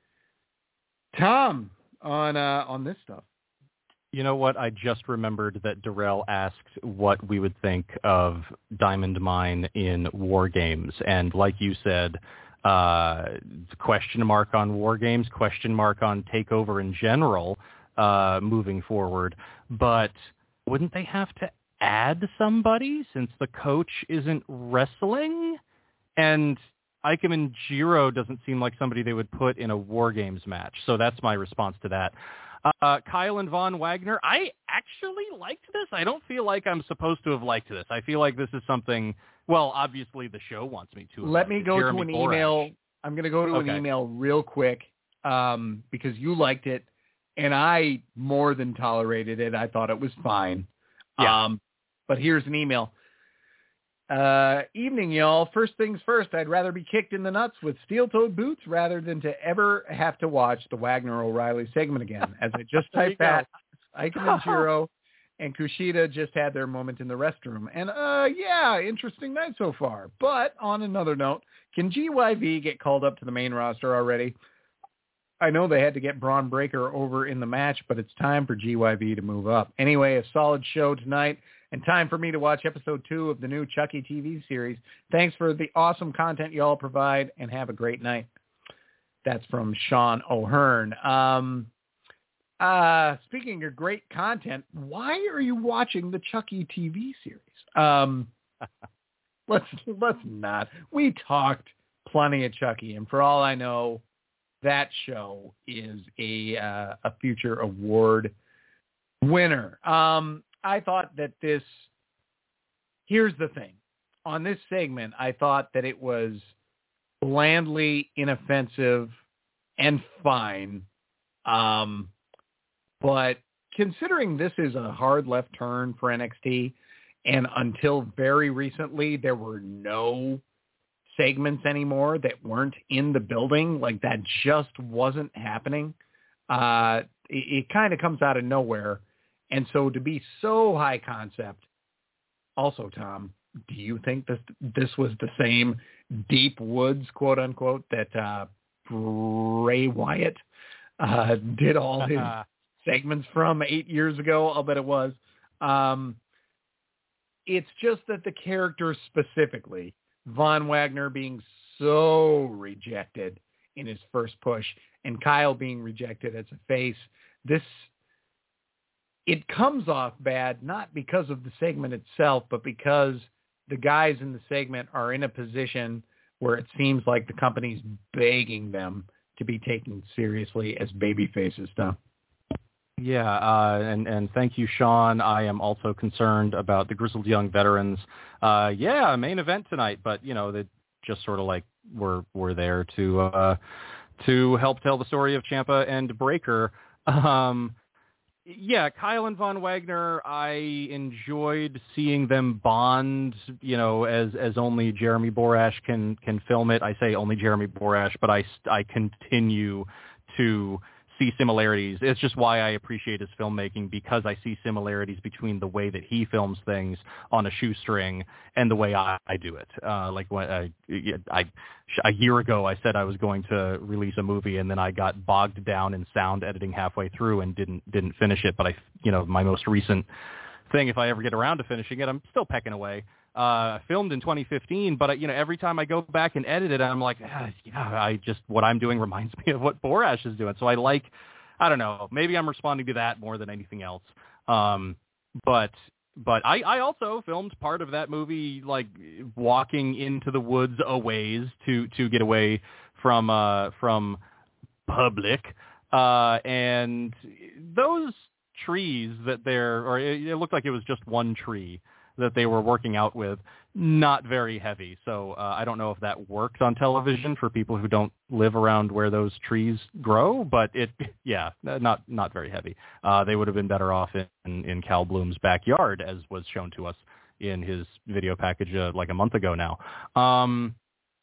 Tom, on uh, on this stuff. You know what? I just remembered that Darrell asked what we would think of Diamond Mine in War Games. And like you said, uh, question mark on War Games, question mark on TakeOver in general uh, moving forward. But wouldn't they have to add somebody since the coach isn't wrestling? And Ika Manjiro doesn't seem like somebody they would put in a War Games match. So that's my response to that. Uh, Kyle and Von Wagner, I actually liked this. I don't feel like I'm supposed to have liked this. I feel like this is something, well, obviously the show wants me to. Let me go Jeremy to an Borash. email. I'm going to go to okay. an email real quick um, because you liked it, and I more than tolerated it. I thought it was fine. Yeah. Um, but here's an email. Uh, evening, y'all. First things first, I'd rather be kicked in the nuts with steel-toed boots rather than to ever have to watch the Wagner O'Reilly segment again. As I just typed that, Ika Manjiro and Kushida just had their moment in the restroom. And, uh, yeah, interesting night so far. But on another note, can G Y V get called up to the main roster already? I know they had to get Braun Breaker over in the match, but it's time for G Y V to move up. Anyway, a solid show tonight. And time for me to watch episode two of the new Chucky T V series. Thanks for the awesome content you all provide, and have a great night. That's from Sean O'Hearn. Um, uh, speaking of great content, why are you watching the Chucky T V series? Um, let's let's not. We talked plenty of Chucky, and for all I know, that show is a uh, a future award winner. Um, I thought that this. Here's the thing. On this segment, I thought that it was blandly inoffensive and fine. Um, but considering this is a hard left turn for N X T, and until very recently, there were no segments anymore that weren't in the building, like that just wasn't happening. Uh, it, it kind of comes out of nowhere. And so to be so high concept, also, Tom, do you think this this was the same deep woods, quote unquote, that uh, Bray Wyatt uh, did all his segments from eight years ago? I'll bet it was. Um, it's just that the character specifically, Von Wagner being so rejected in his first push and Kyle being rejected as a face, this it comes off bad, not because of the segment itself, but because the guys in the segment are in a position where it seems like the company's begging them to be taken seriously as baby faces, Tom. Yeah, uh, and, and thank you, Sean. I am also concerned about the Grizzled Young Veterans. Uh, yeah, main event tonight, but, you know, they just sort of like were, were there to uh, to help tell the story of Ciampa and Breakker. Um Yeah, Kyle and Von Wagner, I enjoyed seeing them bond, you know, as, as only Jeremy Borash can, can film it. I say only Jeremy Borash, but I, I continue to see similarities. It's just why I appreciate his filmmaking, because I see similarities between the way that he films things on a shoestring and the way I, I do it. Uh, like when I, I, a year ago, I said I was going to release a movie, and then I got bogged down in sound editing halfway through and didn't didn't finish it. But I, you know, my most recent thing, if I ever get around to finishing it, I'm still pecking away. Uh, filmed in twenty fifteen, but you know, every time I go back and edit it, I'm like, ah, yeah, I just what I'm doing reminds me of what Borash is doing. So I like, I don't know, maybe I'm responding to that more than anything else. Um, but but I, I also filmed part of that movie, like walking into the woods a ways to to get away from uh, from public, uh, and those trees that they're, or it, it looked like it was just one tree that they were working out with, not very heavy. So uh, I don't know if that works on television for people who don't live around where those trees grow, but it, yeah, not not very heavy. Uh, they would have been better off in, in Cal Bloom's backyard, as was shown to us in his video package uh, like a month ago now. Um,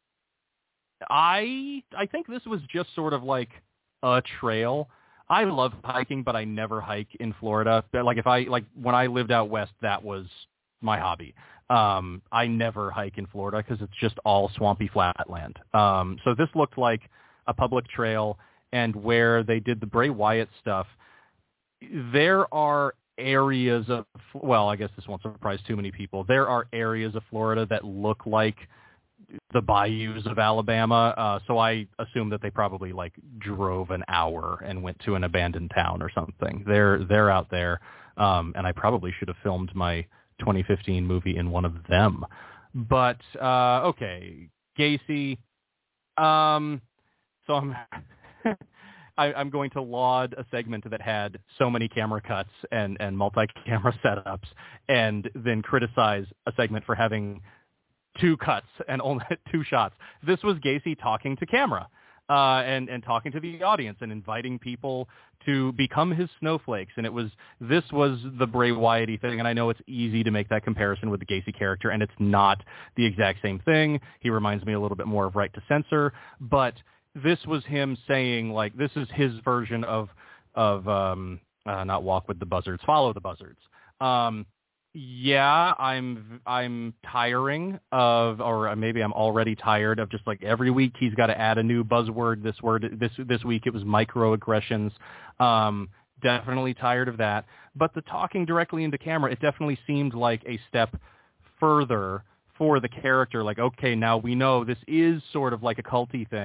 I I think this was just sort of like a trail. I love hiking, but I never hike in Florida. Like if I like when I lived out west, that was my hobby. Um, I never hike in Florida because it's just all swampy flatland. Um, so this looked like a public trail, and where they did the Bray Wyatt stuff, there are areas of, well, I guess this won't surprise too many people. There are areas of Florida that look like the bayous of Alabama. Uh, so I assume that they probably like drove an hour and went to an abandoned town or something. They're, they're out there. Um, and I probably should have filmed my twenty fifteen movie in one of them. But, uh, okay, Gacy. Um, so I'm, I, I'm going to laud a segment that had so many camera cuts and, and multi-camera setups, and then criticize a segment for having two cuts and only two shots. This was Gacy talking to camera. Uh, and, and talking to the audience and inviting people to become his snowflakes. And it was, this was the Bray Wyatt-y thing. And I know it's easy to make that comparison with the Gacy character, and it's not the exact same thing. He reminds me a little bit more of Right to Censor, but this was him saying, like, this is his version of, of, um, uh, not Walk with the Buzzards, Follow the Buzzards. Um, Yeah, I'm I'm tiring of, or maybe I'm already tired of just like every week he's got to add a new buzzword. This word this this week it was microaggressions. Um, definitely tired of that. But the talking directly into camera, it definitely seemed like a step further for the character. Like, okay, now we know this is sort of like a culty thing,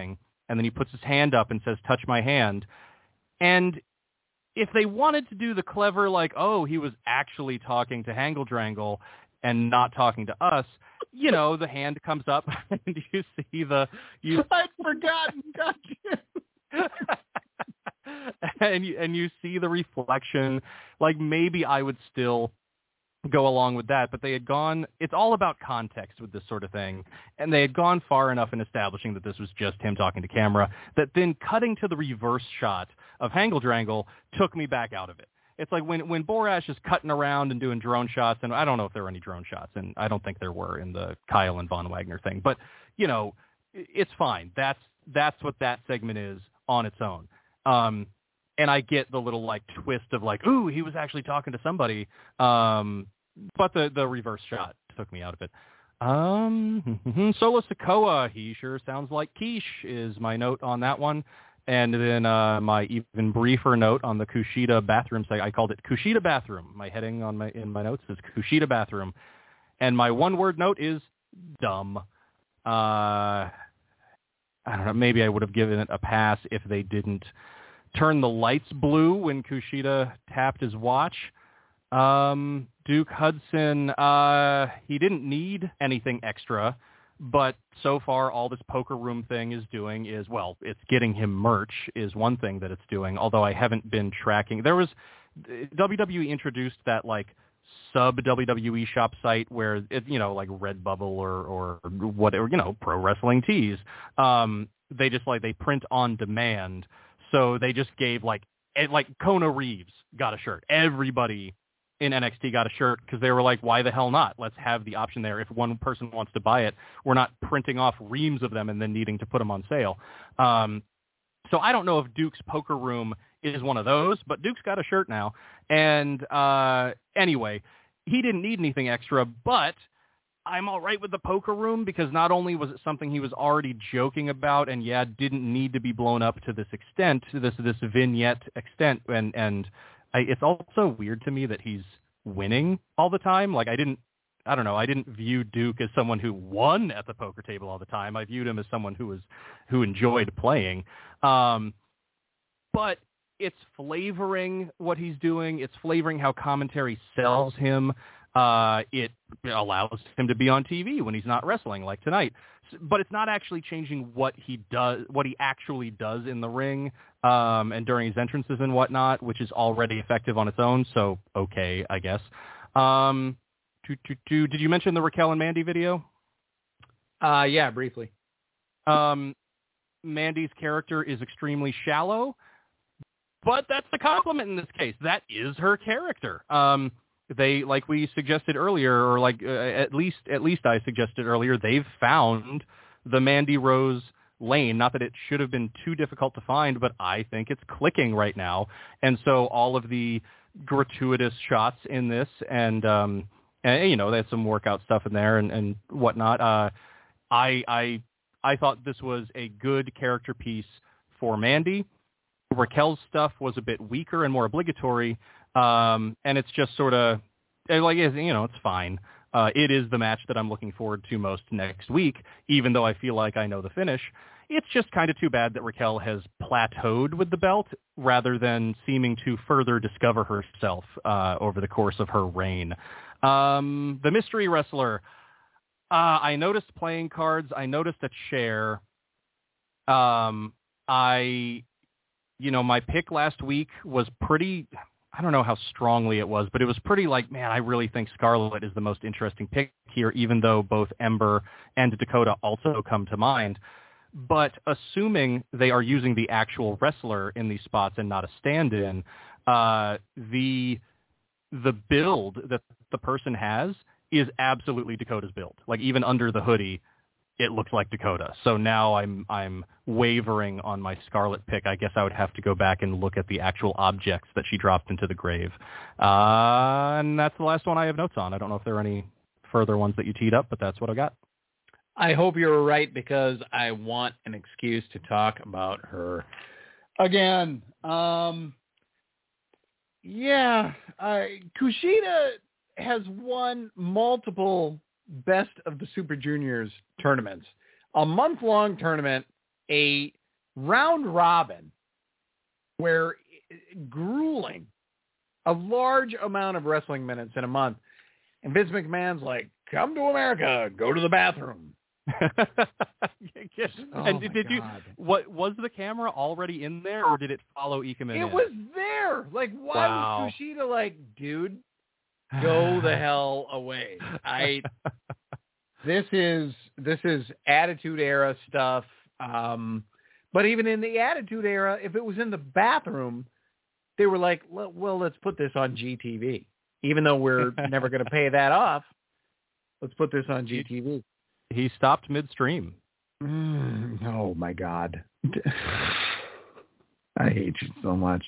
and then he puts his hand up and says, touch my hand. And if they wanted to do the clever, like, oh, he was actually talking to Hangle Drangle and not talking to us, you know, the hand comes up and you see the... you. I'd forgotten. Got you. and, you, and you see the reflection. Like, maybe I would still go along with that, but they had gone... It's all about context with this sort of thing. And they had gone far enough in establishing that this was just him talking to camera, that then cutting to the reverse shot of Hangle Drangle took me back out of it. It's like when, when Borash is cutting around and doing drone shots, and I don't know if there were any drone shots, and I don't think there were in the Kyle and Von Wagner thing, but, you know, it's fine. That's that's what that segment is on its own. Um, and I get the little, like, twist of, like, ooh, he was actually talking to somebody, um, but the, the reverse shot took me out of it. Um, Solo Sikoa, he sure sounds like Quiche is my note on that one. And then uh, my even briefer note on the Kushida bathroom segment, I called it Kushida bathroom. My heading on my in my notes is Kushida bathroom, and my one word note is dumb. Uh, I don't know. Maybe I would have given it a pass if they didn't turn the lights blue when Kushida tapped his watch. Um, Duke Hudson, uh, he didn't need anything extra. But so far, all this poker room thing is doing is, well, it's getting him merch is one thing that it's doing, although I haven't been tracking. There was, W W E introduced that, like, sub-W W E shop site where, it, you know, like Redbubble or, or whatever, you know, Pro Wrestling Tees. Um, they just, like, they print on demand. So they just gave, like, it, like Kona Reeves got a shirt. Everybody in N X T got a shirt because they were like, why the hell not? Let's have the option there. If one person wants to buy it, we're not printing off reams of them and then needing to put them on sale. Um, so I don't know if Duke's Poker Room is one of those, but Duke's got a shirt now. And uh, anyway, he didn't need anything extra, but I'm all right with the Poker Room because not only was it something he was already joking about and, yeah, didn't need to be blown up to this extent, to this this vignette extent, and and I, it's also weird to me that he's winning all the time. Like, I didn't, I don't know, I didn't view Duke as someone who won at the poker table all the time. I viewed him as someone who was, who enjoyed playing. Um, but it's flavoring what he's doing. It's flavoring how commentary sells him. Uh, it allows him to be on T V when he's not wrestling, like tonight. But it's not actually changing what he does, what he actually does in the ring, um, and during his entrances and whatnot, which is already effective on its own. So, okay, I guess. Um, to, to, to, did you mention the Raquel and Mandy video? Uh, yeah, briefly. Um, Mandy's character is extremely shallow, but that's the compliment in this case. That is her character. Um, They, like we suggested earlier, or like uh, at least at least I suggested earlier, they've found the Mandy Rose lane. Not that it should have been too difficult to find, but I think it's clicking right now. And so all of the gratuitous shots in this, and um, and you know, they had some workout stuff in there and, and whatnot. Uh, I I I thought this was a good character piece for Mandy. Raquel's stuff was a bit weaker and more obligatory. Um, and it's just sort of like, you know, it's fine. Uh, it is the match that I'm looking forward to most next week, even though I feel like I know the finish. It's just kind of too bad that Raquel has plateaued with the belt rather than seeming to further discover herself uh, over the course of her reign. Um, the mystery wrestler. Uh, I noticed playing cards. I noticed a chair. Um, I, you know, my pick last week was pretty... I don't know how strongly it was, but it was pretty like, man, I really think Scarlett is the most interesting pick here, even though both Ember and Dakota also come to mind. But assuming they are using the actual wrestler in these spots and not a stand-in, uh, the the build that the person has is absolutely Dakota's build. Like, even under the hoodie, it looks like Dakota. So now I'm I'm wavering on my Scarlett pick. I guess I would have to go back and look at the actual objects that she dropped into the grave. Uh, and that's the last one I have notes on. I don't know if there are any further ones that you teed up, but that's what I got. I hope you're right, because I want an excuse to talk about her again. Um, yeah, I, Kushida has won multiple Best of the Super Juniors tournaments, a month-long tournament, a round robin where grueling, a large amount of wrestling minutes in a month. And Vince McMahon's like, come to America, go to the bathroom. yes. Oh and did, my did you? God. What was the camera already in there, or did it follow Ikemen? It in? was there. Like, why Wow. was Kushida like, dude, go the hell away? I. This is this is Attitude Era stuff. Um, but even in the Attitude Era, if it was in the bathroom, they were like, well, let's put this on G T V. Even though we're never going to pay that off, let's put this on G T V. He stopped midstream. Mm, oh, my God. I hate you so much.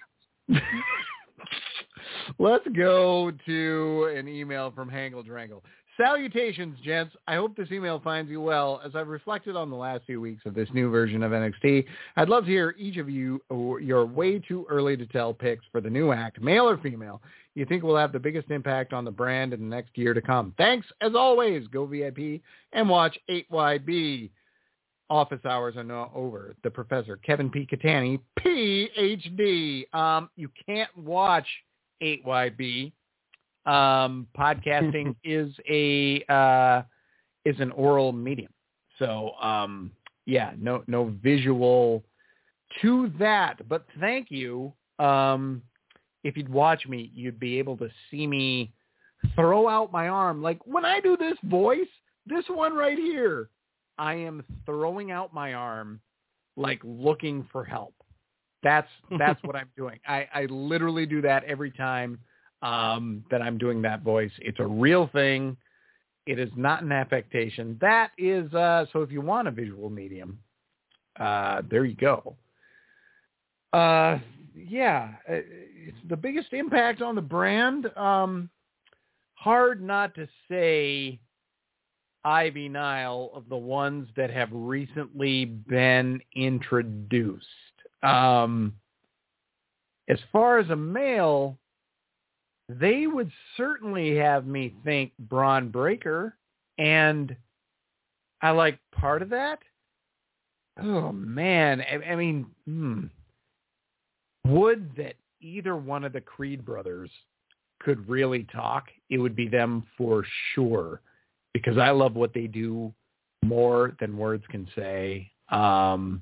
Let's go to an email from Hangle Drangle. Salutations, gents. I hope this email finds you well. As I've reflected on the last few weeks of this new version of N X T, I'd love to hear each of you your way too early to tell picks for the new act, male or female, you think will have the biggest impact on the brand in the next year to come. Thanks, as always. Go V I P and watch eight Y B. Office hours are now over. The Professor, Kevin P. Catani, P H D. Um, you can't watch eight Y B. Um, podcasting is a uh, is an oral medium, so um, yeah, no no visual to that. But thank you. Um, if you'd watch me, you'd be able to see me throw out my arm like when I do this voice. This one right here, I am throwing out my arm like looking for help. That's that's what I'm doing. I, I literally do that every time. Um, that I'm doing that voice. It's a real thing. It is not an affectation. That is, uh, so if you want a visual medium, uh, there you go. Uh, yeah, it's the biggest impact on the brand. Um, hard not to say Ivy Nile of the ones that have recently been introduced. Um, as far as a male, they would certainly have me think Braun Breaker, and I like part of that. Oh, man. I, I mean, hmm. Would that either one of the Creed brothers could really talk, it would be them for sure, because I love what they do more than words can say. Um,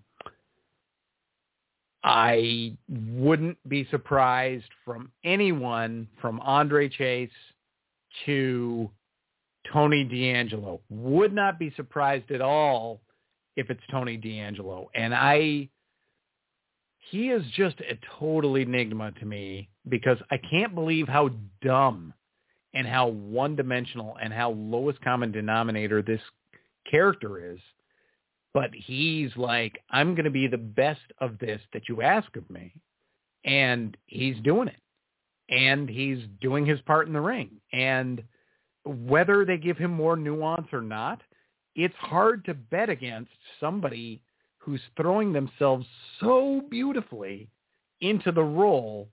I wouldn't be surprised from anyone from Andre Chase to Tony D'Angelo. Would not be surprised at all if it's Tony D'Angelo. And I, he is just a total enigma to me because I can't believe how dumb and how one-dimensional and how lowest common denominator this character is. But he's like, I'm going to be the best of this that you ask of me. And he's doing it. And he's doing his part in the ring. And whether they give him more nuance or not, it's hard to bet against somebody who's throwing themselves so beautifully into the role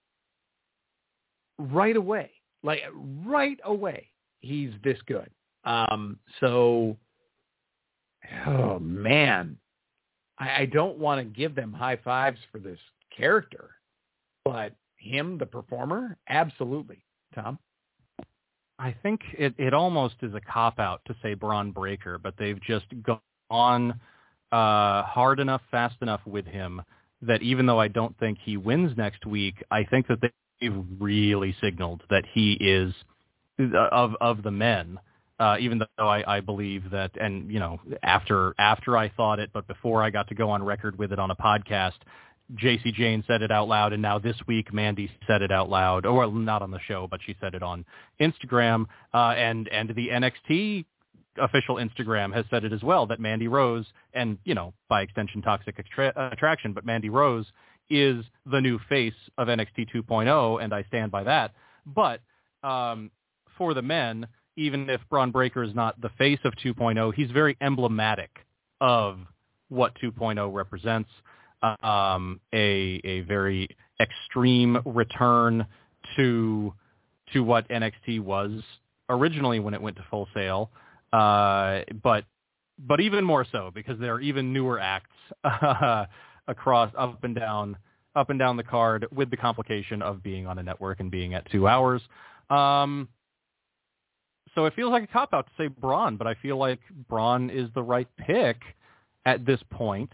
right away. Like, right away, he's this good. Um, so... Oh, man. I, I don't want to give them high fives for this character, but him, the performer, absolutely. Tom? I think it, it almost is a cop-out to say Braun Breaker, but they've just gone uh, hard enough, fast enough with him that even though I don't think he wins next week, I think that they've really signaled that he is, of of the men, Uh, even though I, I believe that, and, you know, after after I thought it, but before I got to go on record with it on a podcast, J C Jane said it out loud, and now this week Mandy said it out loud, or not on the show, but she said it on Instagram, uh, and, and the N X T official Instagram has said it as well, that Mandy Rose, and, you know, by extension Toxic Attra- Attraction, but Mandy Rose is the new face of N X T two point oh, and I stand by that. But um, for the men, even if Braun Breaker is not the face of two point oh, he's very emblematic of what two point oh represents, um, a a very extreme return to to what N X T was originally when it went to Full Sail, uh, but but even more so because there are even newer acts uh, across up and down, up and down the card with the complication of being on a network and being at two hours. Um, so it feels like a cop-out to say Braun, but I feel like Braun is the right pick at this point.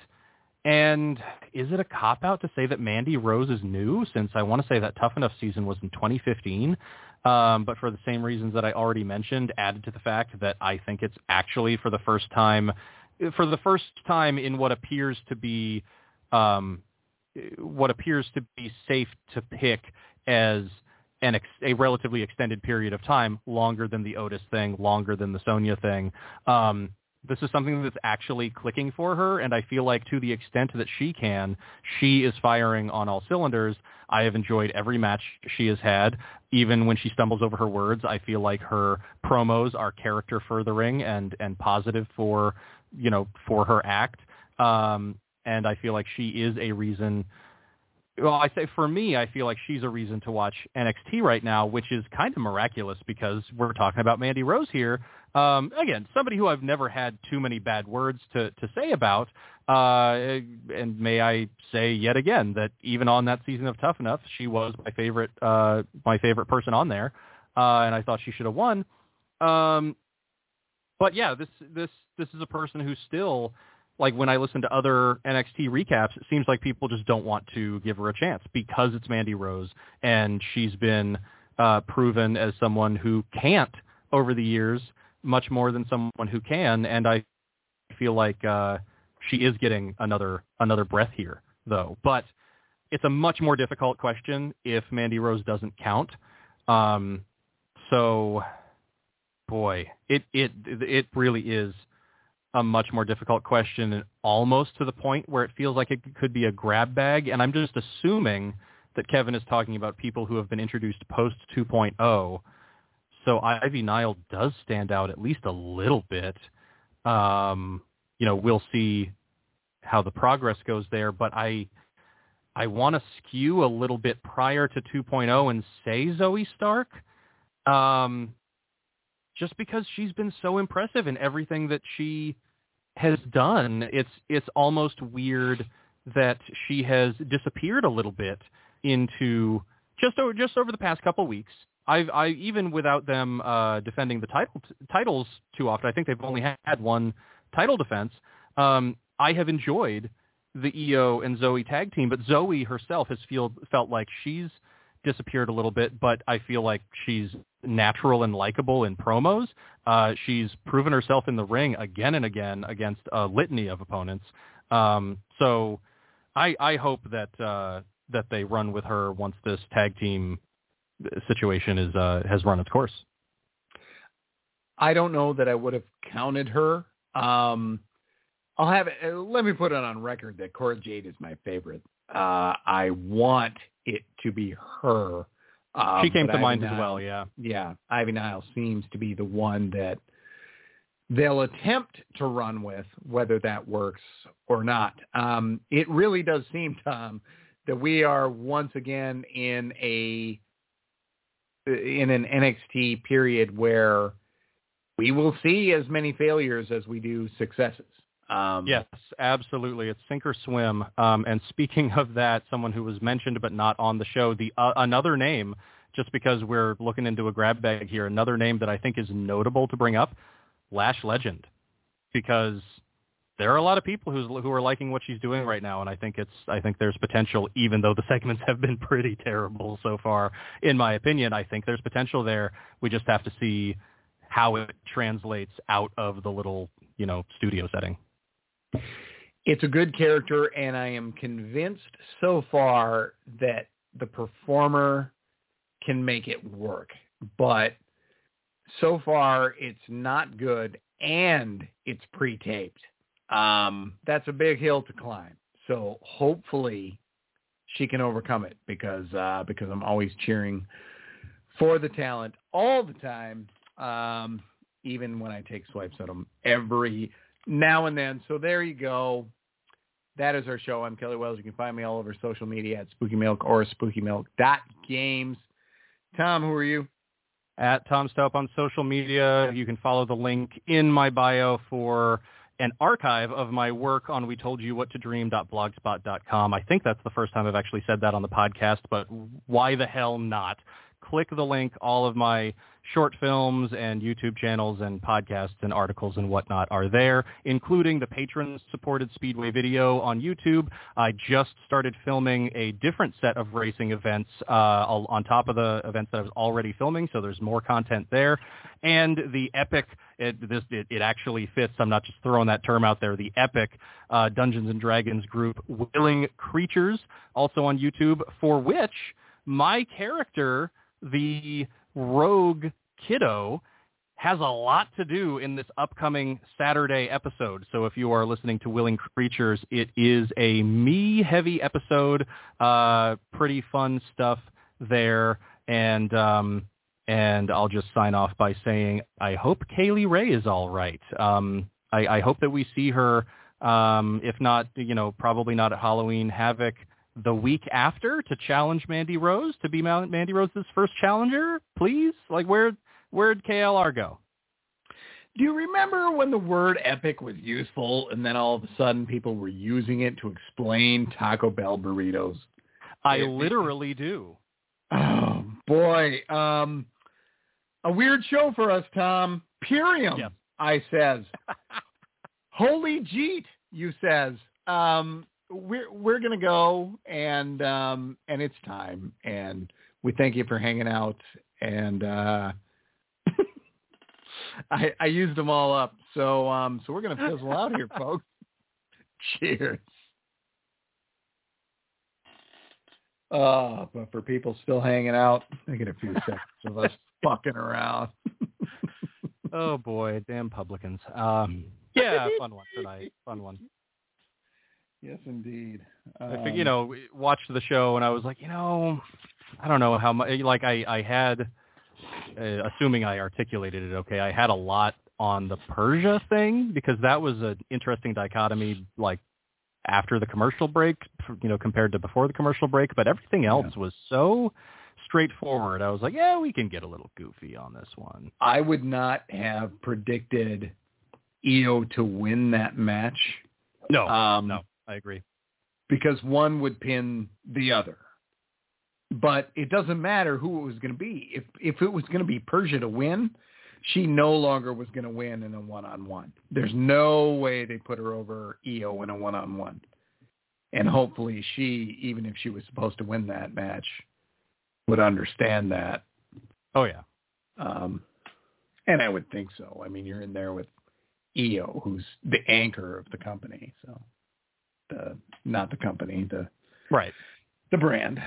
And is it a cop-out to say that Mandy Rose is new, since I want to say that Tough Enough season was in twenty fifteen, um, but for the same reasons that I already mentioned, added to the fact that I think it's actually for the first time, for the first time in what appears to be, um, what appears to be safe to pick as an ex- a relatively extended period of time, longer than the Otis thing, longer than the Sonya thing. Um, This is something that's actually clicking for her, and I feel like to the extent that she can, she is firing on all cylinders. I have enjoyed every match she has had. Even when she stumbles over her words, I feel like her promos are character furthering and, and positive for, you know, for her act. Um, and I feel like she is a reason. Well, I say for me, I feel like she's a reason to watch N X T right now, which is kind of miraculous because we're talking about Mandy Rose here. Um, again, somebody who I've never had too many bad words to, to say about. Uh, and may I say yet again that even on that season of Tough Enough, she was my favorite, uh, my favorite person on there. Uh, and I thought she should have won. Um, but yeah, this, this, this is a person who still, like when I listen to other N X T recaps, it seems like people just don't want to give her a chance because it's Mandy Rose and she's been uh, proven as someone who can't over the years much more than someone who can. And I feel like uh, she is getting another another breath here, though. But it's a much more difficult question if Mandy Rose doesn't count. Um, so, boy, it it it really is a much more difficult question, and almost to the point where it feels like it could be a grab bag. And I'm just assuming that Kevin is talking about people who have been introduced post two point oh. So Ivy Nile does stand out at least a little bit. Um, you know, we'll see how the progress goes there, but I I want to skew a little bit prior to two point oh and say Zoe Stark. Um, just because she's been so impressive in everything that she has done. It's it's almost weird that she has disappeared a little bit into just over, just over the past couple of weeks. I've, I even without them uh, defending the title titles too often, I think they've only had one title defense. Um, I have enjoyed the E O and Zoe tag team, but Zoe herself has feel, felt like she's disappeared a little bit, but I feel like she's natural and likable in promos. Uh, she's proven herself in the ring again and again against a litany of opponents. Um, so I, I hope that uh, that they run with her once this tag team situation is uh, has run its course. I don't know that I would have counted her. Um, I'll have it. Let me put it on record that Cora Jade is my favorite. Uh, I want it to be her. Um, she came to Ivy mind Nile, as well. Yeah. Yeah. Ivy Nile seems to be the one that they'll attempt to run with, whether that works or not. Um, it really does seem, Tom, that we are once again in a in an N X T period where we will see as many failures as we do successes. Um, yes, absolutely. It's sink or swim. Um, and speaking of that, someone who was mentioned but not on the show, the uh, another name, just because we're looking into a grab bag here, another name that I think is notable to bring up, Lash Legend, because there are a lot of people who's, who are liking what she's doing right now, and I think it's I think there's potential, even though the segments have been pretty terrible so far, in my opinion. I think there's potential there. We just have to see how it translates out of the little, you know, studio setting. It's a good character, and I am convinced so far that the performer can make it work. But so far, it's not good, and it's pre-taped. Um, that's a big hill to climb. So hopefully she can overcome it because uh, because I'm always cheering for the talent all the time, um, even when I take swipes at them every now and then. So there you go. That is our show. I'm Kelly Wells. You can find me all over social media at Spooky Milk or spooky milk dot games. Tom, who are you? At Tom Staup on social media. You can follow the link in my bio for an archive of my work on we told you what to dream dot blogspot dot com. I think that's the first time I've actually said that on the podcast, but why the hell not? Click the link. All of my short films and YouTube channels and podcasts and articles and whatnot are there, including the patron-supported Speedway video on YouTube. I just started filming a different set of racing events uh, on top of the events that I was already filming, so there's more content there. And the epic, it, this, it, it actually fits, I'm not just throwing that term out there, the epic uh, Dungeons and Dragons group Willing Creatures, also on YouTube, for which my character, the rogue kiddo, has a lot to do in this upcoming Saturday episode. So if you are listening to Willing Creatures, it is a me-heavy episode, uh, pretty fun stuff there, and um, and I'll just sign off by saying I hope Kaylee Ray is all right. Um, I, I hope that we see her, um, if not, you know, probably not at Halloween Havoc, the week after, to challenge Mandy Rose, to be Mandy Rose's first challenger, please? Like, where where'd K L R go? Do you remember when the word epic was useful and then all of a sudden people were using it to explain Taco Bell burritos? I it, literally do. Oh, boy. Um, a weird show for us, Tom. Purium, yep. I says. Holy Jeet, you says. Um... We're we're gonna go, and um, and it's time, and we thank you for hanging out. And uh, I I used them all up, so um, so we're gonna fizzle out here, folks. Cheers. Uh, but for people still hanging out, I get a few seconds of us fucking around. Oh boy, damn publicans. Um, yeah, fun one tonight. Fun one. Yes, indeed. Um, I, you know, watched the show and I was like, you know, I don't know how much, like I, I had, uh, assuming I articulated it okay, I had a lot on the Persia thing because that was an interesting dichotomy, like after the commercial break, you know, compared to before the commercial break, but everything else yeah. was so straightforward. I was like, yeah, we can get a little goofy on this one. I would not have predicted E O to win that match. No, um, no. I agree. Because one would pin the other. But it doesn't matter who it was going to be. If if it was going to be Persia to win, she no longer was going to win in a one-on-one. There's no way they put her over E O in a one-on-one. And hopefully she, even if she was supposed to win that match, would understand that. Oh, yeah. Um, and I would think so. I mean, you're in there with E O, who's the anchor of the company, so... The, not the company, the right, the brand.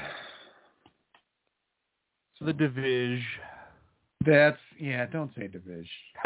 So the Division. That's yeah. Don't say Division.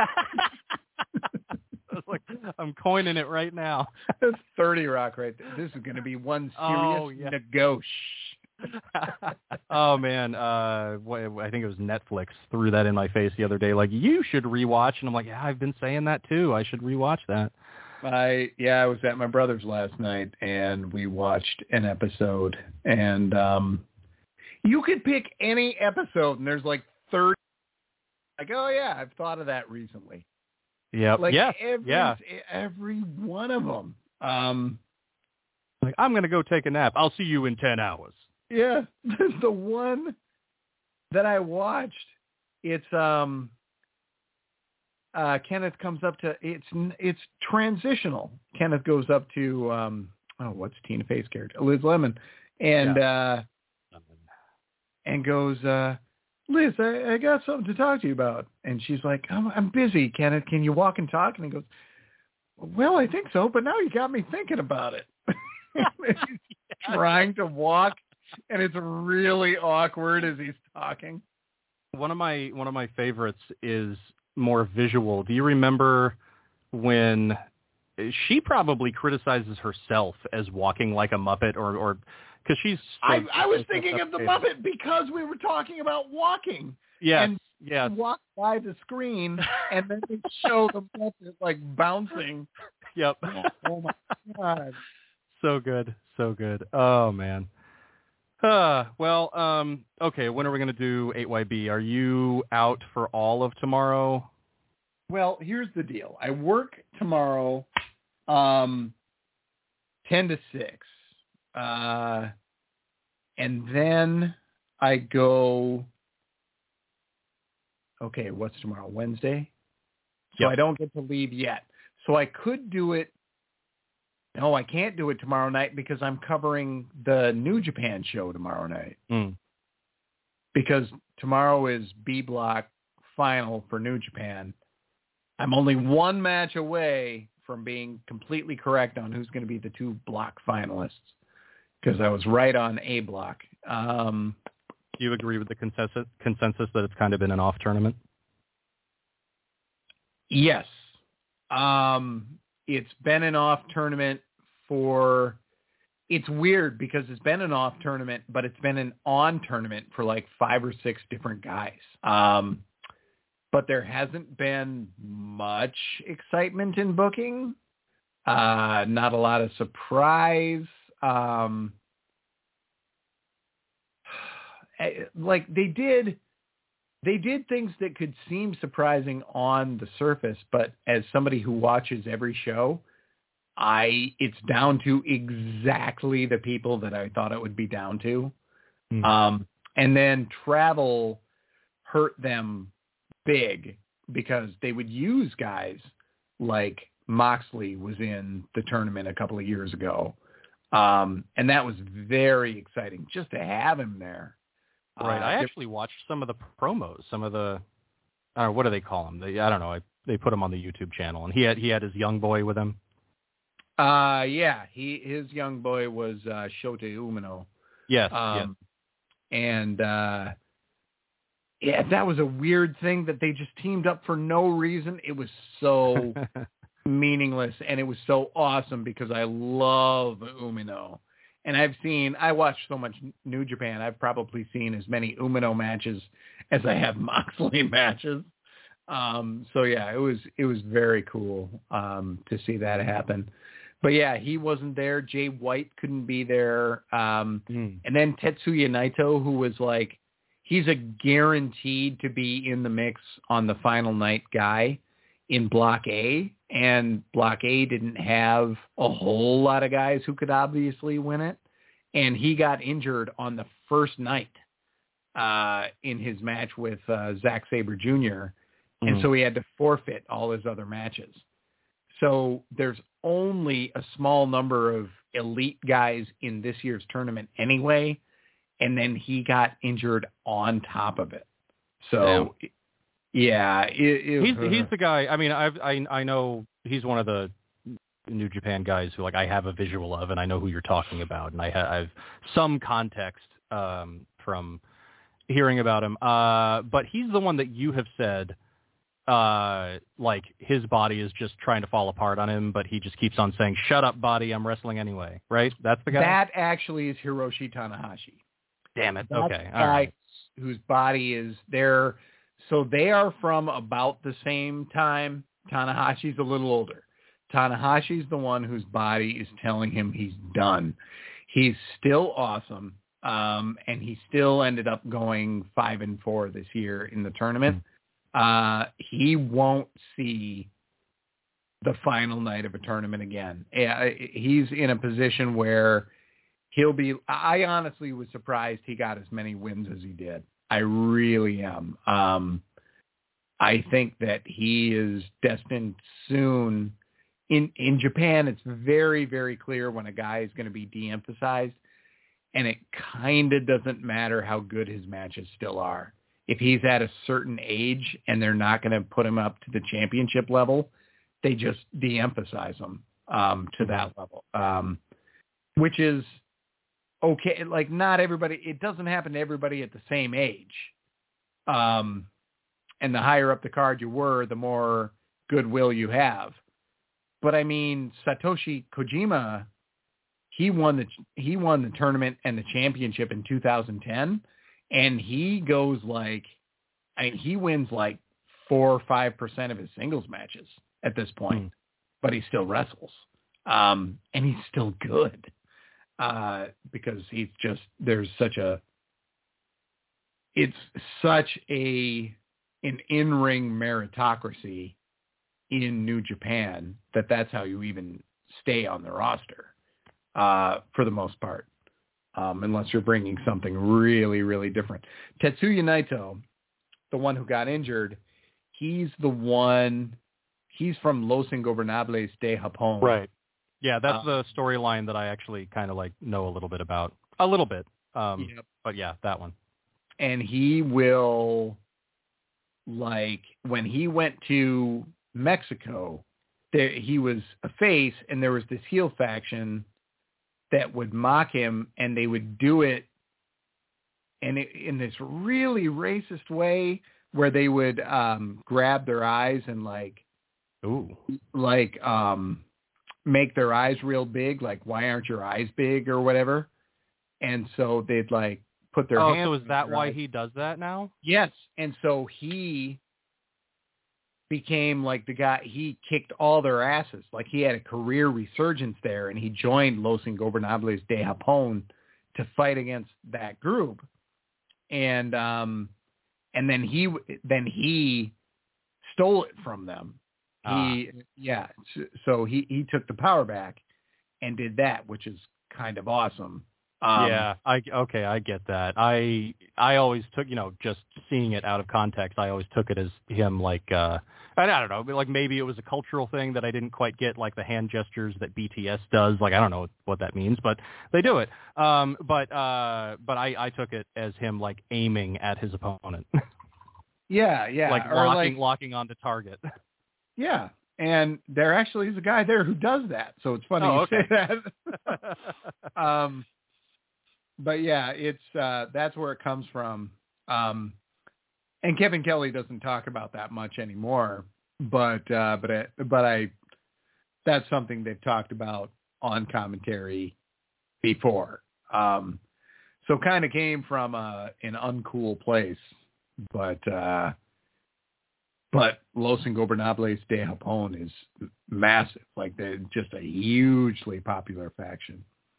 Like, I'm coining it right now. That's thirty Rock right there. This is going to be one serious oh, yeah. negotiation. Oh man, uh, I think it was Netflix threw that in my face the other day. Like, you should rewatch, and I'm like, yeah, I've been saying that too. I should rewatch that. I yeah, I was at my brother's last night, and we watched an episode. And um, you could pick any episode, and there's like thirty. Like, oh yeah, I've thought of that recently. Yeah, like yeah, every, yeah. every one of them. Um, like, I'm gonna go take a nap. I'll see you in ten hours. Yeah, the one that I watched, it's um. Uh, Kenneth comes up to it's it's transitional. Kenneth goes up to um, oh, what's Tina Fey's character, Liz Lemon, and yeah. uh, and goes, uh, Liz, I, I got something to talk to you about. And she's like, I'm, I'm busy, Kenneth. Can you walk and talk? And he goes, well, I think so, but now you got me thinking about it. He's trying to walk, and it's really awkward as he's talking. One of my one of my favorites is more visual. Do you remember when she probably criticizes herself as walking like a Muppet, or or because she's so, I, I was so thinking of the Muppet because we were talking about walking. Yes, and yes. Walk by the screen and then they show the Muppet like bouncing. Yep. Oh my God. So good, so good. Oh man. Uh, well, um, okay, when are we going to do eight Y B? Are you out for all of tomorrow? Well, here's the deal. I work tomorrow Um, ten to six. Uh, and then I go, okay, what's tomorrow? Wednesday? So Yep. I don't get to leave yet. So I could do it. No, I can't do it tomorrow night because I'm covering the New Japan show tomorrow night. Mm. Because tomorrow is B Block final for New Japan. I'm only one match away from being completely correct on who's going to be the two block finalists because I was right on A Block. Um, Do you agree with the consensus, consensus that it's kind of been an off tournament? Yes. Um, it's been an off tournament for, it's weird because it's been an off tournament, but it's been an on tournament for like five or six different guys. Um, but there hasn't been much excitement in booking. Uh, not a lot of surprise. Um, like they did, They did things that could seem surprising on the surface, but as somebody who watches every show, I it's down to exactly the people that I thought it would be down to. Mm. Um, and then travel hurt them big because they would use guys like Moxley was in the tournament a couple of years ago. Um, and that was very exciting just to have him there. Right. Uh, I actually watched some of the promos, some of the, I don't know, what do they call them? They, I don't know. I, they put him on the YouTube channel, and he had he had his young boy with him. Uh, yeah, he his young boy was uh, Shota Umino. Yes. Um, yes. And uh, yeah, that was a weird thing that they just teamed up for no reason. It was so meaningless, and it was so awesome because I love Umino. And I've seen, I watch so much New Japan, I've probably seen as many Umino matches as I have Moxley matches. Um, so yeah, it was, it was very cool um, to see that happen. But yeah, he wasn't there. Jay White couldn't be there. Um, mm. And then Tetsuya Naito, who was like, he's a guaranteed to be in the mix on the final night guy in Block A. And Block A didn't have a whole lot of guys who could obviously win it. And he got injured on the first night uh, in his match with uh, Zack Sabre Junior Mm. And so he had to forfeit all his other matches. So there's only a small number of elite guys in this year's tournament anyway. And then he got injured on top of it. So... Damn. Yeah, it, it, he's he's the guy. I mean, I've, I I know he's one of the New Japan guys who like I have a visual of, and I know who you're talking about, and I have I've some context um, from hearing about him. Uh, but he's the one that you have said, uh, like his body is just trying to fall apart on him, but he just keeps on saying, "Shut up, body! I'm wrestling anyway." Right? That's the guy. That actually is Hiroshi Tanahashi. Damn it! That's okay, the all guy right. Whose body is there. So they are from about the same time. Tanahashi's a little older. Tanahashi's the one whose body is telling him he's done. He's still awesome, um, and he still ended up going five and four this year in the tournament. Uh, he won't see the final night of a tournament again. He's in a position where he'll be. I honestly was surprised he got as many wins as he did. I really am. Um, I think that he is destined soon. In in Japan, it's very, very clear when a guy is going to be de-emphasized, and it kind of doesn't matter how good his matches still are. If he's at a certain age and they're not going to put him up to the championship level, they just de-emphasize him um, to that level, um, which is okay. Like not everybody, it doesn't happen to everybody at the same age. Um, and the higher up the card you were, the more goodwill you have. But I mean, Satoshi Kojima, he won the, he won the tournament and the championship in two thousand ten. And he goes like, I mean, he wins like four or five percent of his singles matches at this point, mm. but he still wrestles. Um, and he's still good. Uh, because he's just, there's such a, it's such a, an in-ring meritocracy in New Japan that that's how you even stay on the roster uh, for the most part, um, unless you're bringing something really, really different. Tetsuya Naito, the one who got injured, he's the one, he's from Los Ingobernables de Japón. Right. Yeah, that's Uh, the storyline that I actually kind of like know a little bit about. A little bit. Um, Yep. But yeah, that one. And he will, like, when he went to Mexico, there, he was a face, and there was this heel faction that would mock him, and they would do it and it, in this really racist way where they would um, grab their eyes and, like, Ooh. like um, make their eyes real big, like, why aren't your eyes big or whatever? And so they'd, like, put their oh, hands so is on that their why eyes. he does that now? Yes. And so he became like the guy, he kicked all their asses. Like he had a career resurgence there, and he joined Los Ingobernables de Japón to fight against that group. And, um, and then he, then he stole it from them. He, ah. yeah. So he, he took the power back and did that, which is kind of awesome. Um, yeah, I okay, I get that. I I always took, you know, just seeing it out of context, I always took it as him like uh I don't know, like maybe it was a cultural thing that I didn't quite get, like the hand gestures that B T S does. Like I don't know what that means, but they do it. Um but uh but I I took it as him like aiming at his opponent. yeah, yeah. like or locking like, locking on the target. Yeah. And there actually is a guy there who does that. So it's funny oh, you okay. say that. um But yeah, it's uh, that's where it comes from. Um, and Kevin Kelly doesn't talk about that much anymore. But uh, but I, but I that's something they've talked about on commentary before. Um, so kind of came from a, an uncool place. But uh, but Los Ingobernables de Japón is massive. Like they're just a hugely popular faction.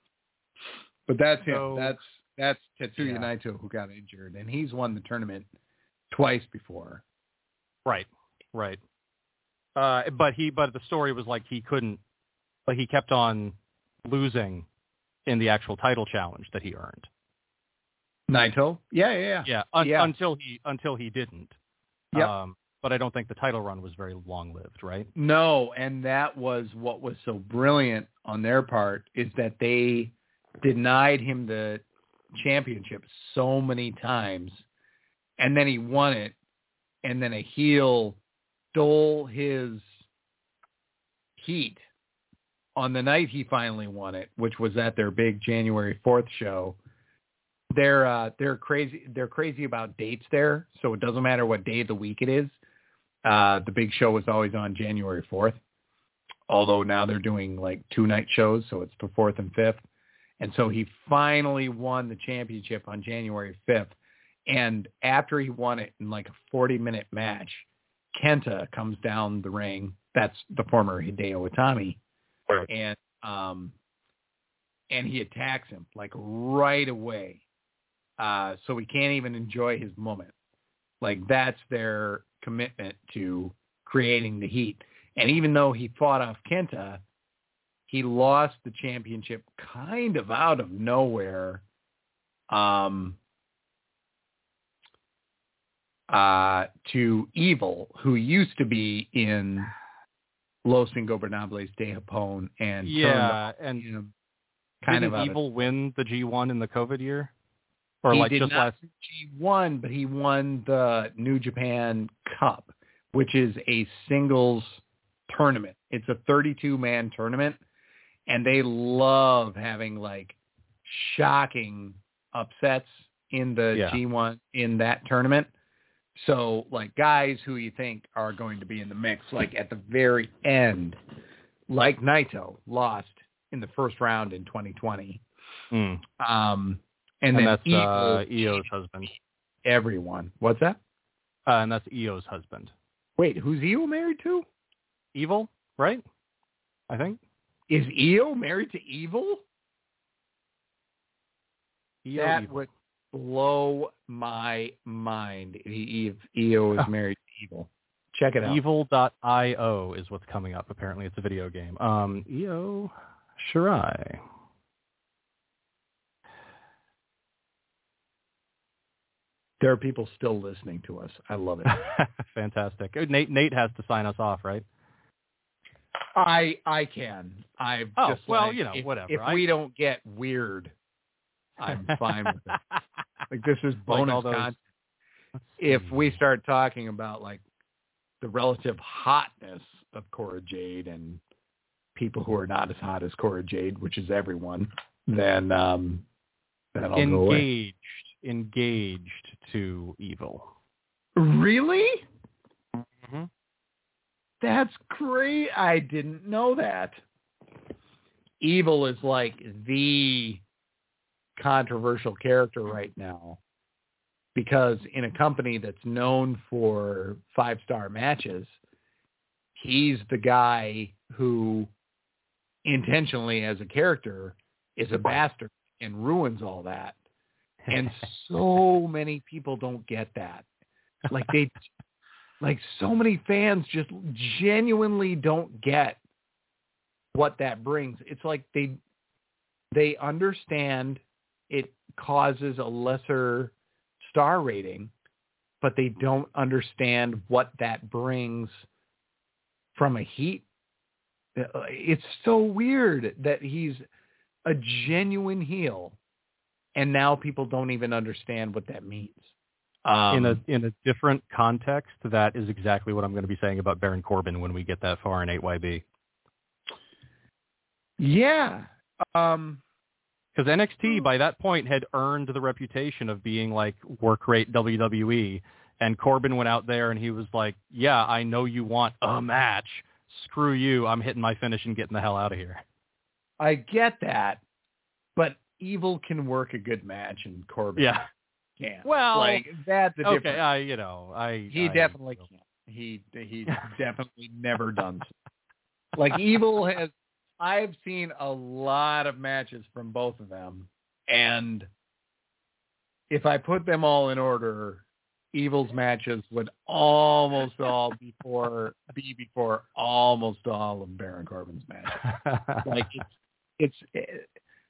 But that's him. So, that's that's Tetsuya yeah. Naito who got injured, and he's won the tournament twice before. Right, right. Uh, but he, but the story was like he couldn't, like he kept on losing in the actual title challenge that he earned. Naito? Yeah, yeah, yeah. Yeah, un- yeah. until he until he didn't. Yep. Um, but I don't think the title run was very long-lived, right? No, and that was what was so brilliant on their part is that they denied him the championship so many times, and then he won it, and then a heel stole his heat on the night he finally won it, which was at their big January fourth show. They're uh, they're crazy. They're crazy about dates there, so it doesn't matter what day of the week it is. Uh, the big show is always on January fourth, although now they're doing like two night shows, so it's the fourth and fifth. And so he finally won the championship on January fifth. And after he won it in like a forty-minute match, Kenta comes down the ring. That's the former Hideo Itami. Right. And um, and he attacks him like right away. Uh, so he can't even enjoy his moment. Like that's their commitment to creating the heat. And even though he fought off Kenta, he lost the championship kind of out of nowhere um, uh, to Evil, who used to be in Los Ingobernables de Japón. And yeah, turned, and you know, kind didn't of Evil win the G one in the COVID year? Or he like did just not last G one, but he won the New Japan Cup, which is a singles tournament. It's a thirty-two man tournament. And they love having like shocking upsets in the yeah. G one in that tournament. So like guys who you think are going to be in the mix, like at the very end, like Naito lost in the first round in twenty twenty. Mm. Um, and, and then that's Evil, uh, E O's husband. Everyone. What's that? Uh, and that's E O's husband. Wait, who's E O married to? Evil, right? I think. Is E O married to Evil? E O That Evil. would blow my mind if E O is married to Evil. Check it out. Evil dot io is what's coming up. Apparently, it's a video game. Um, Io Shirai. There are people still listening to us. I love it. Fantastic. Nate Nate has to sign us off, right? I I can. I oh just well, like, you know, if, whatever. If I... we don't get weird, I'm fine with it. Like this is bonus like those... content. If we start talking about like the relative hotness of Cora Jade and people who are not as hot as Cora Jade, which is everyone, then um, then I'll engaged, go away. Engaged to evil. Really? Mm-hmm. That's great. I didn't know that. Evil is like the controversial character right now because in a company that's known for five-star matches, he's the guy who intentionally as a character is a bastard and ruins all that. And so many people don't get that. Like they, like so many fans just genuinely don't get what that brings. It's like they, they understand it causes a lesser star rating, but they don't understand what that brings from a heat. It's so weird that he's a genuine heel. And now people don't even understand what that means. Um, in a in a different context, that is exactly what I'm going to be saying about Baron Corbin when we get that far in eight Y B. Yeah. Um, because N X T by that point had earned the reputation of being like work rate W W E, and Corbin went out there and he was like, yeah, I know you want a match. Screw you. I'm hitting my finish and getting the hell out of here. I get that, but Evil can work a good match and Corbin yeah. can't. Well, like that's the okay, difference. I, you know, I he I, definitely can't. He he definitely never done so. Like Evil has, I've seen a lot of matches from both of them, and if I put them all in order, Evil's matches would almost all before be before almost all of Baron Corbin's matches. Like it's it's. It,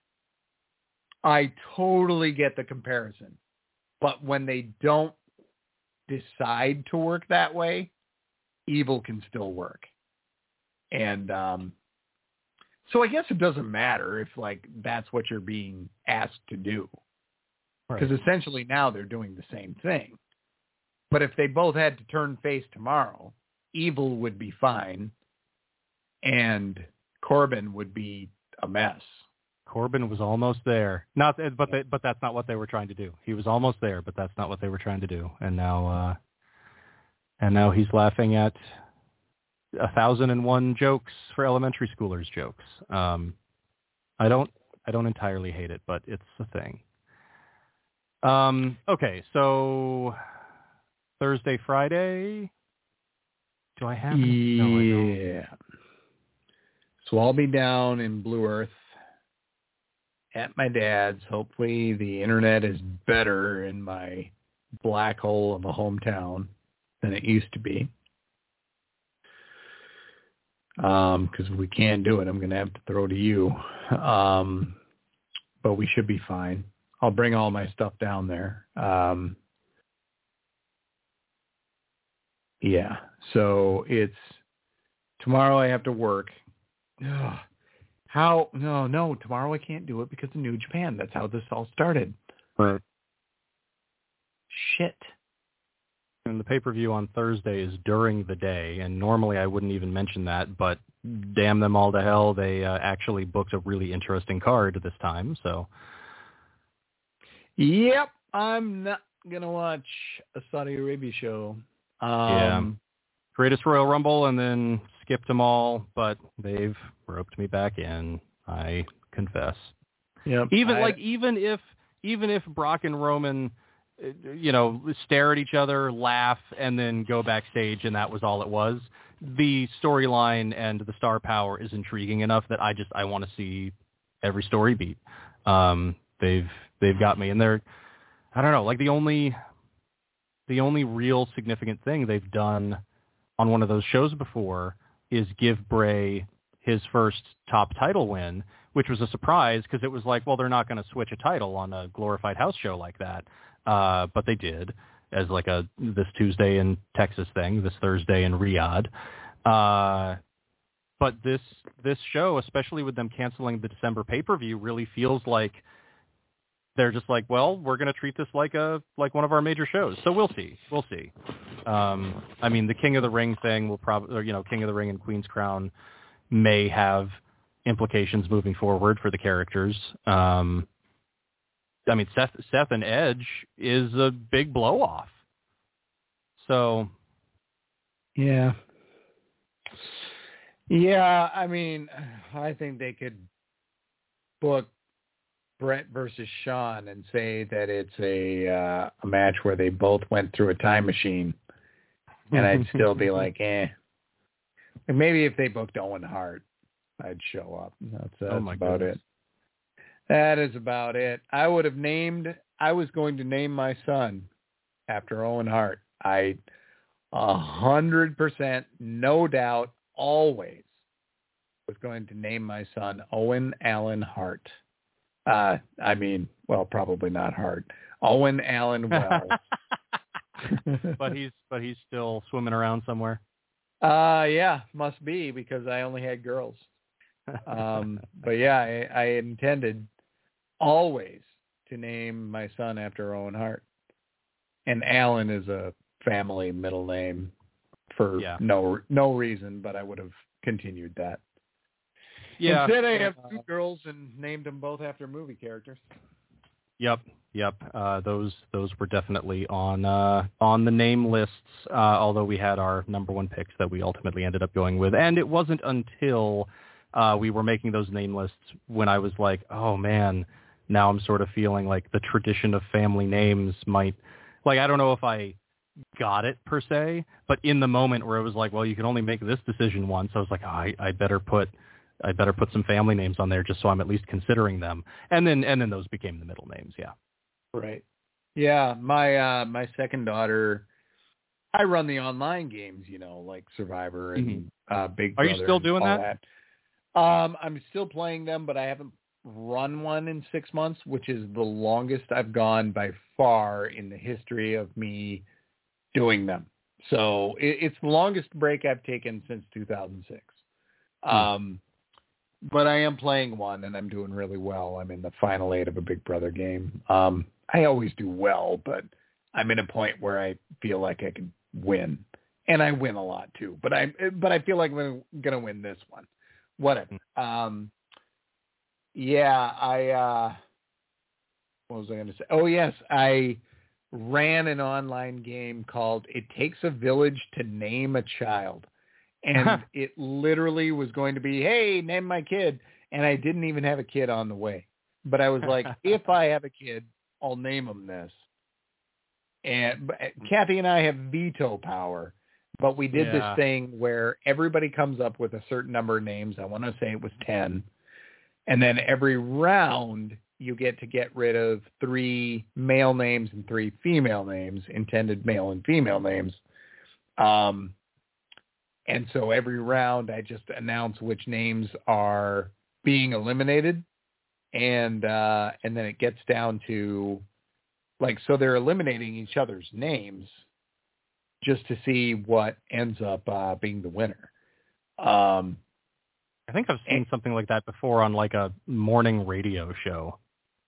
I totally get the comparison, but when they don't decide to work that way, Evil can still work. And um, so I guess it doesn't matter if like that's what you're being asked to do, because right. essentially now they're doing the same thing. But if they both had to turn face tomorrow, Evil would be fine, and Corbin would be a mess. Corbin was almost there. Not, but they, but that's not what they were trying to do. He was almost there, but that's not what they were trying to do. And now, uh, and now he's laughing at a thousand and one jokes for elementary schoolers jokes. Um, I don't, I don't entirely hate it, but it's a thing. Um, okay, so Thursday, Friday. Do I have? Yeah. No, I don't. So I'll be down in Blue Earth at my dad's. Hopefully the internet is better in my black hole of a hometown than it used to be. Um, because if we can't do it, I'm going to have to throw to you. Um, but we should be fine. I'll bring all my stuff down there. Um, yeah. So it's tomorrow I have to work. Ugh. How? No, no. Tomorrow I can't do it because of New Japan. That's how this all started. Right. Shit. And the pay-per-view on Thursday is during the day, and normally I wouldn't even mention that, but damn them all to hell, they uh, actually booked a really interesting card this time, so. Yep, I'm not going to watch a Saudi Arabia show. Um, yeah. Greatest Royal Rumble, and then skipped them all, but they've roped me back in, I confess. Yep, even I, like even if even if Brock and Roman, you know, stare at each other, laugh, and then go backstage, and that was all it was, the storyline and the star power is intriguing enough that I just I want to see every story beat. Um, they've they've got me, and they're I don't know, like the only the only real significant thing they've done on one of those shows before is give Bray his first top title win, which was a surprise because it was like, well, they're not going to switch a title on a glorified house show like that. Uh, but they did as like a this Tuesday in Texas thing, this Thursday in Riyadh. Uh, but this this show, especially with them canceling the December pay-per-view, really feels like they're just like, well, we're going to treat this like a like one of our major shows. So we'll see. We'll see. Um, I mean, the King of the Ring thing will probably, you know, King of the Ring and Queen's Crown may have implications moving forward for the characters. Um, I mean, Seth, Seth and Edge is a big blow off. So, yeah, yeah. I mean, I think they could book Brett versus Shawn and say that it's a uh, a match where they both went through a time machine, and I'd still be like, eh. And maybe if they booked Owen Hart, I'd show up. That's, that's oh my about goodness. it. That is about it. I would have named, I was going to name my son after Owen Hart. I, a hundred percent, no doubt, always was going to name my son Owen Allen Hart. Uh, I mean, well, probably not Hart. Owen Allen Wells. but he's but he's still swimming around somewhere. Uh, yeah, must be because I only had girls. Um, but yeah, I, I intended always to name my son after Owen Hart. And Allen is a family middle name for yeah. no no reason, but I would have continued that. Yeah. Instead, I have two girls and named them both after movie characters. Yep, yep. Uh, those those were definitely on uh, on the name lists. Uh, although we had our number one picks that we ultimately ended up going with, and it wasn't until uh, we were making those name lists when I was like, oh man, now I'm sort of feeling like the tradition of family names might, like I don't know if I got it per se, but in the moment where it was like, well, you can only make this decision once, I was like, oh, I I better put. I better put some family names on there just so I'm at least considering them. And then and then those became the middle names, yeah. Right. Yeah, my uh, my second daughter, I run the online games, you know, like Survivor and mm-hmm. uh, Big Brother. Are you still doing that? that? Um, I'm still playing them, but I haven't run one in six months, which is the longest I've gone by far in the history of me doing them. So it, it's the longest break I've taken since two thousand six. Hmm. Um But I am playing one, and I'm doing really well. I'm in the final eight of a Big Brother game. Um, I always do well, but I'm in a point where I feel like I can win, and I win a lot too. But I, but I feel like I'm going to win this one. Whatever. Um, yeah, I. Uh, what was I going to say? Oh yes, I ran an online game called "It Takes a Village to Name a Child." And it literally was going to be, hey, name my kid. And I didn't even have a kid on the way. But I was like, if I have a kid, I'll name him this. And Kathy and I have veto power. But we did yeah. this thing where everybody comes up with a certain number of names. I want to say it was ten. And then every round, you get to get rid of three male names and three female names, intended male and female names. Um And so every round I just announce which names are being eliminated. And uh, and then it gets down to, like, so they're eliminating each other's names just to see what ends up uh, being the winner. Um, I think I've seen and, something like that before on, like, a morning radio show.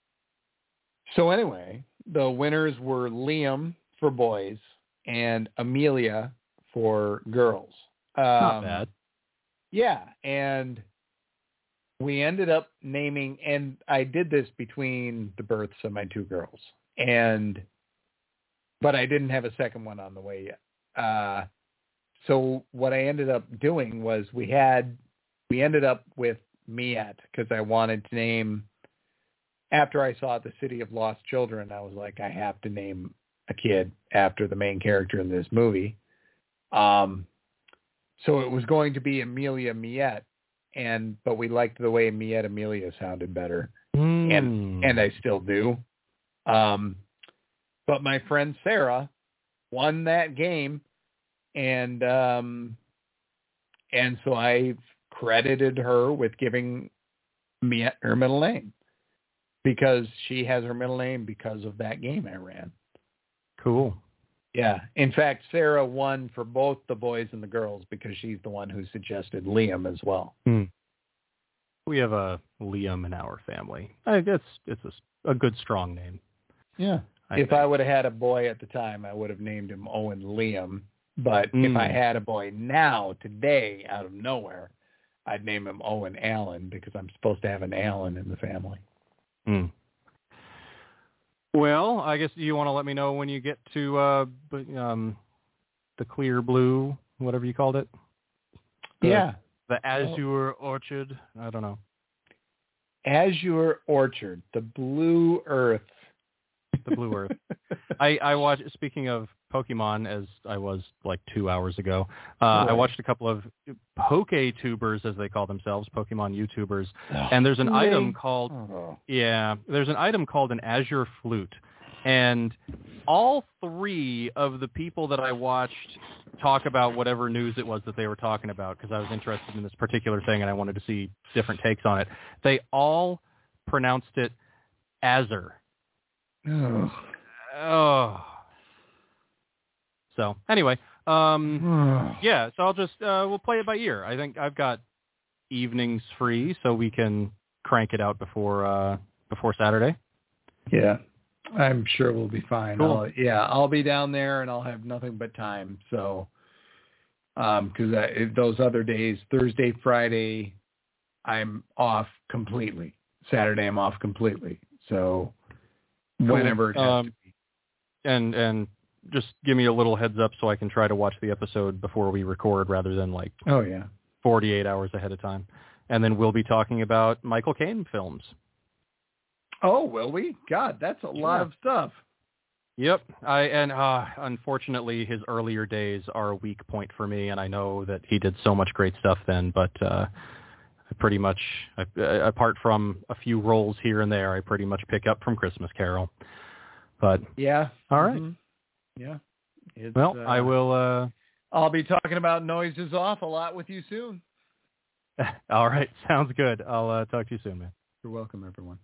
So anyway, the winners were Liam for boys and Amelia for girls. Um, Not bad. Yeah, and we ended up naming, and I did this between the births of my two girls, and but I didn't have a second one on the way yet. Uh, so what I ended up doing was we had, we ended up with Miette because I wanted to name, after I saw The City of Lost Children, I was like, I have to name a kid after the main character in this movie. Um, So it was going to be Amelia Miette, and but we liked the way Miette Amelia sounded better, mm. and and I still do. Um, but my friend Sarah won that game, and um, and so I credited her with giving me her middle name because she has her middle name because of that game I ran. Cool. Yeah. In fact, Sarah won for both the boys and the girls because she's the one who suggested Liam as well. Hmm. We have a Liam in our family. I guess it's a, a good, strong name. Yeah. I if think. I would have had a boy at the time, I would have named him Owen Liam. But Mm. if I had a boy now, today, out of nowhere, I'd name him Owen Allen because I'm supposed to have an Allen in the family. Hmm. Well, I guess you want to let me know when you get to uh, b- um, the Clear Blue, whatever you called it. The, yeah. The Azure Orchard. I don't know. Azure Orchard, the Blue Earth. The Blue Earth. I, I watched, speaking of Pokemon, as I was like two hours ago, uh, right. I watched a couple of Poke-tubers, as they call themselves, Pokemon YouTubers, Oh, and there's an really? item called, oh. yeah, there's an item called an Azure Flute, and all three of the people that I watched talk about whatever news it was that they were talking about, because I was interested in this particular thing and I wanted to see different takes on it, they all pronounced it Azure. Oh. Oh. So anyway, um, yeah. So I'll just uh, we'll play it by ear. I think I've got evenings free, so we can crank it out before uh, before Saturday. Yeah, I'm sure we'll be fine. Cool. I'll, yeah, I'll be down there and I'll have nothing but time. So, um, because those other days, Thursday, Friday, I'm off completely. Saturday, I'm off completely. So, Cool. whenever it has um, to be. And and just give me a little heads up so I can try to watch the episode before we record, rather than like oh yeah, forty-eight hours ahead of time. And then we'll be talking about Michael Caine films. Oh, will we? God, that's a lot Yeah. of stuff. Yep. I and uh, unfortunately, his earlier days are a weak point for me, and I know that he did so much great stuff then. But uh, I pretty much, uh, apart from a few roles here and there, I pretty much pick up from Christmas Carol. But Yeah. all right. Mm-hmm. Yeah. It's, Well, uh, I will. Uh, I'll be talking about Noises Off a lot with you soon. all right. Sounds good. I'll uh, talk to you soon, man. You're welcome, everyone.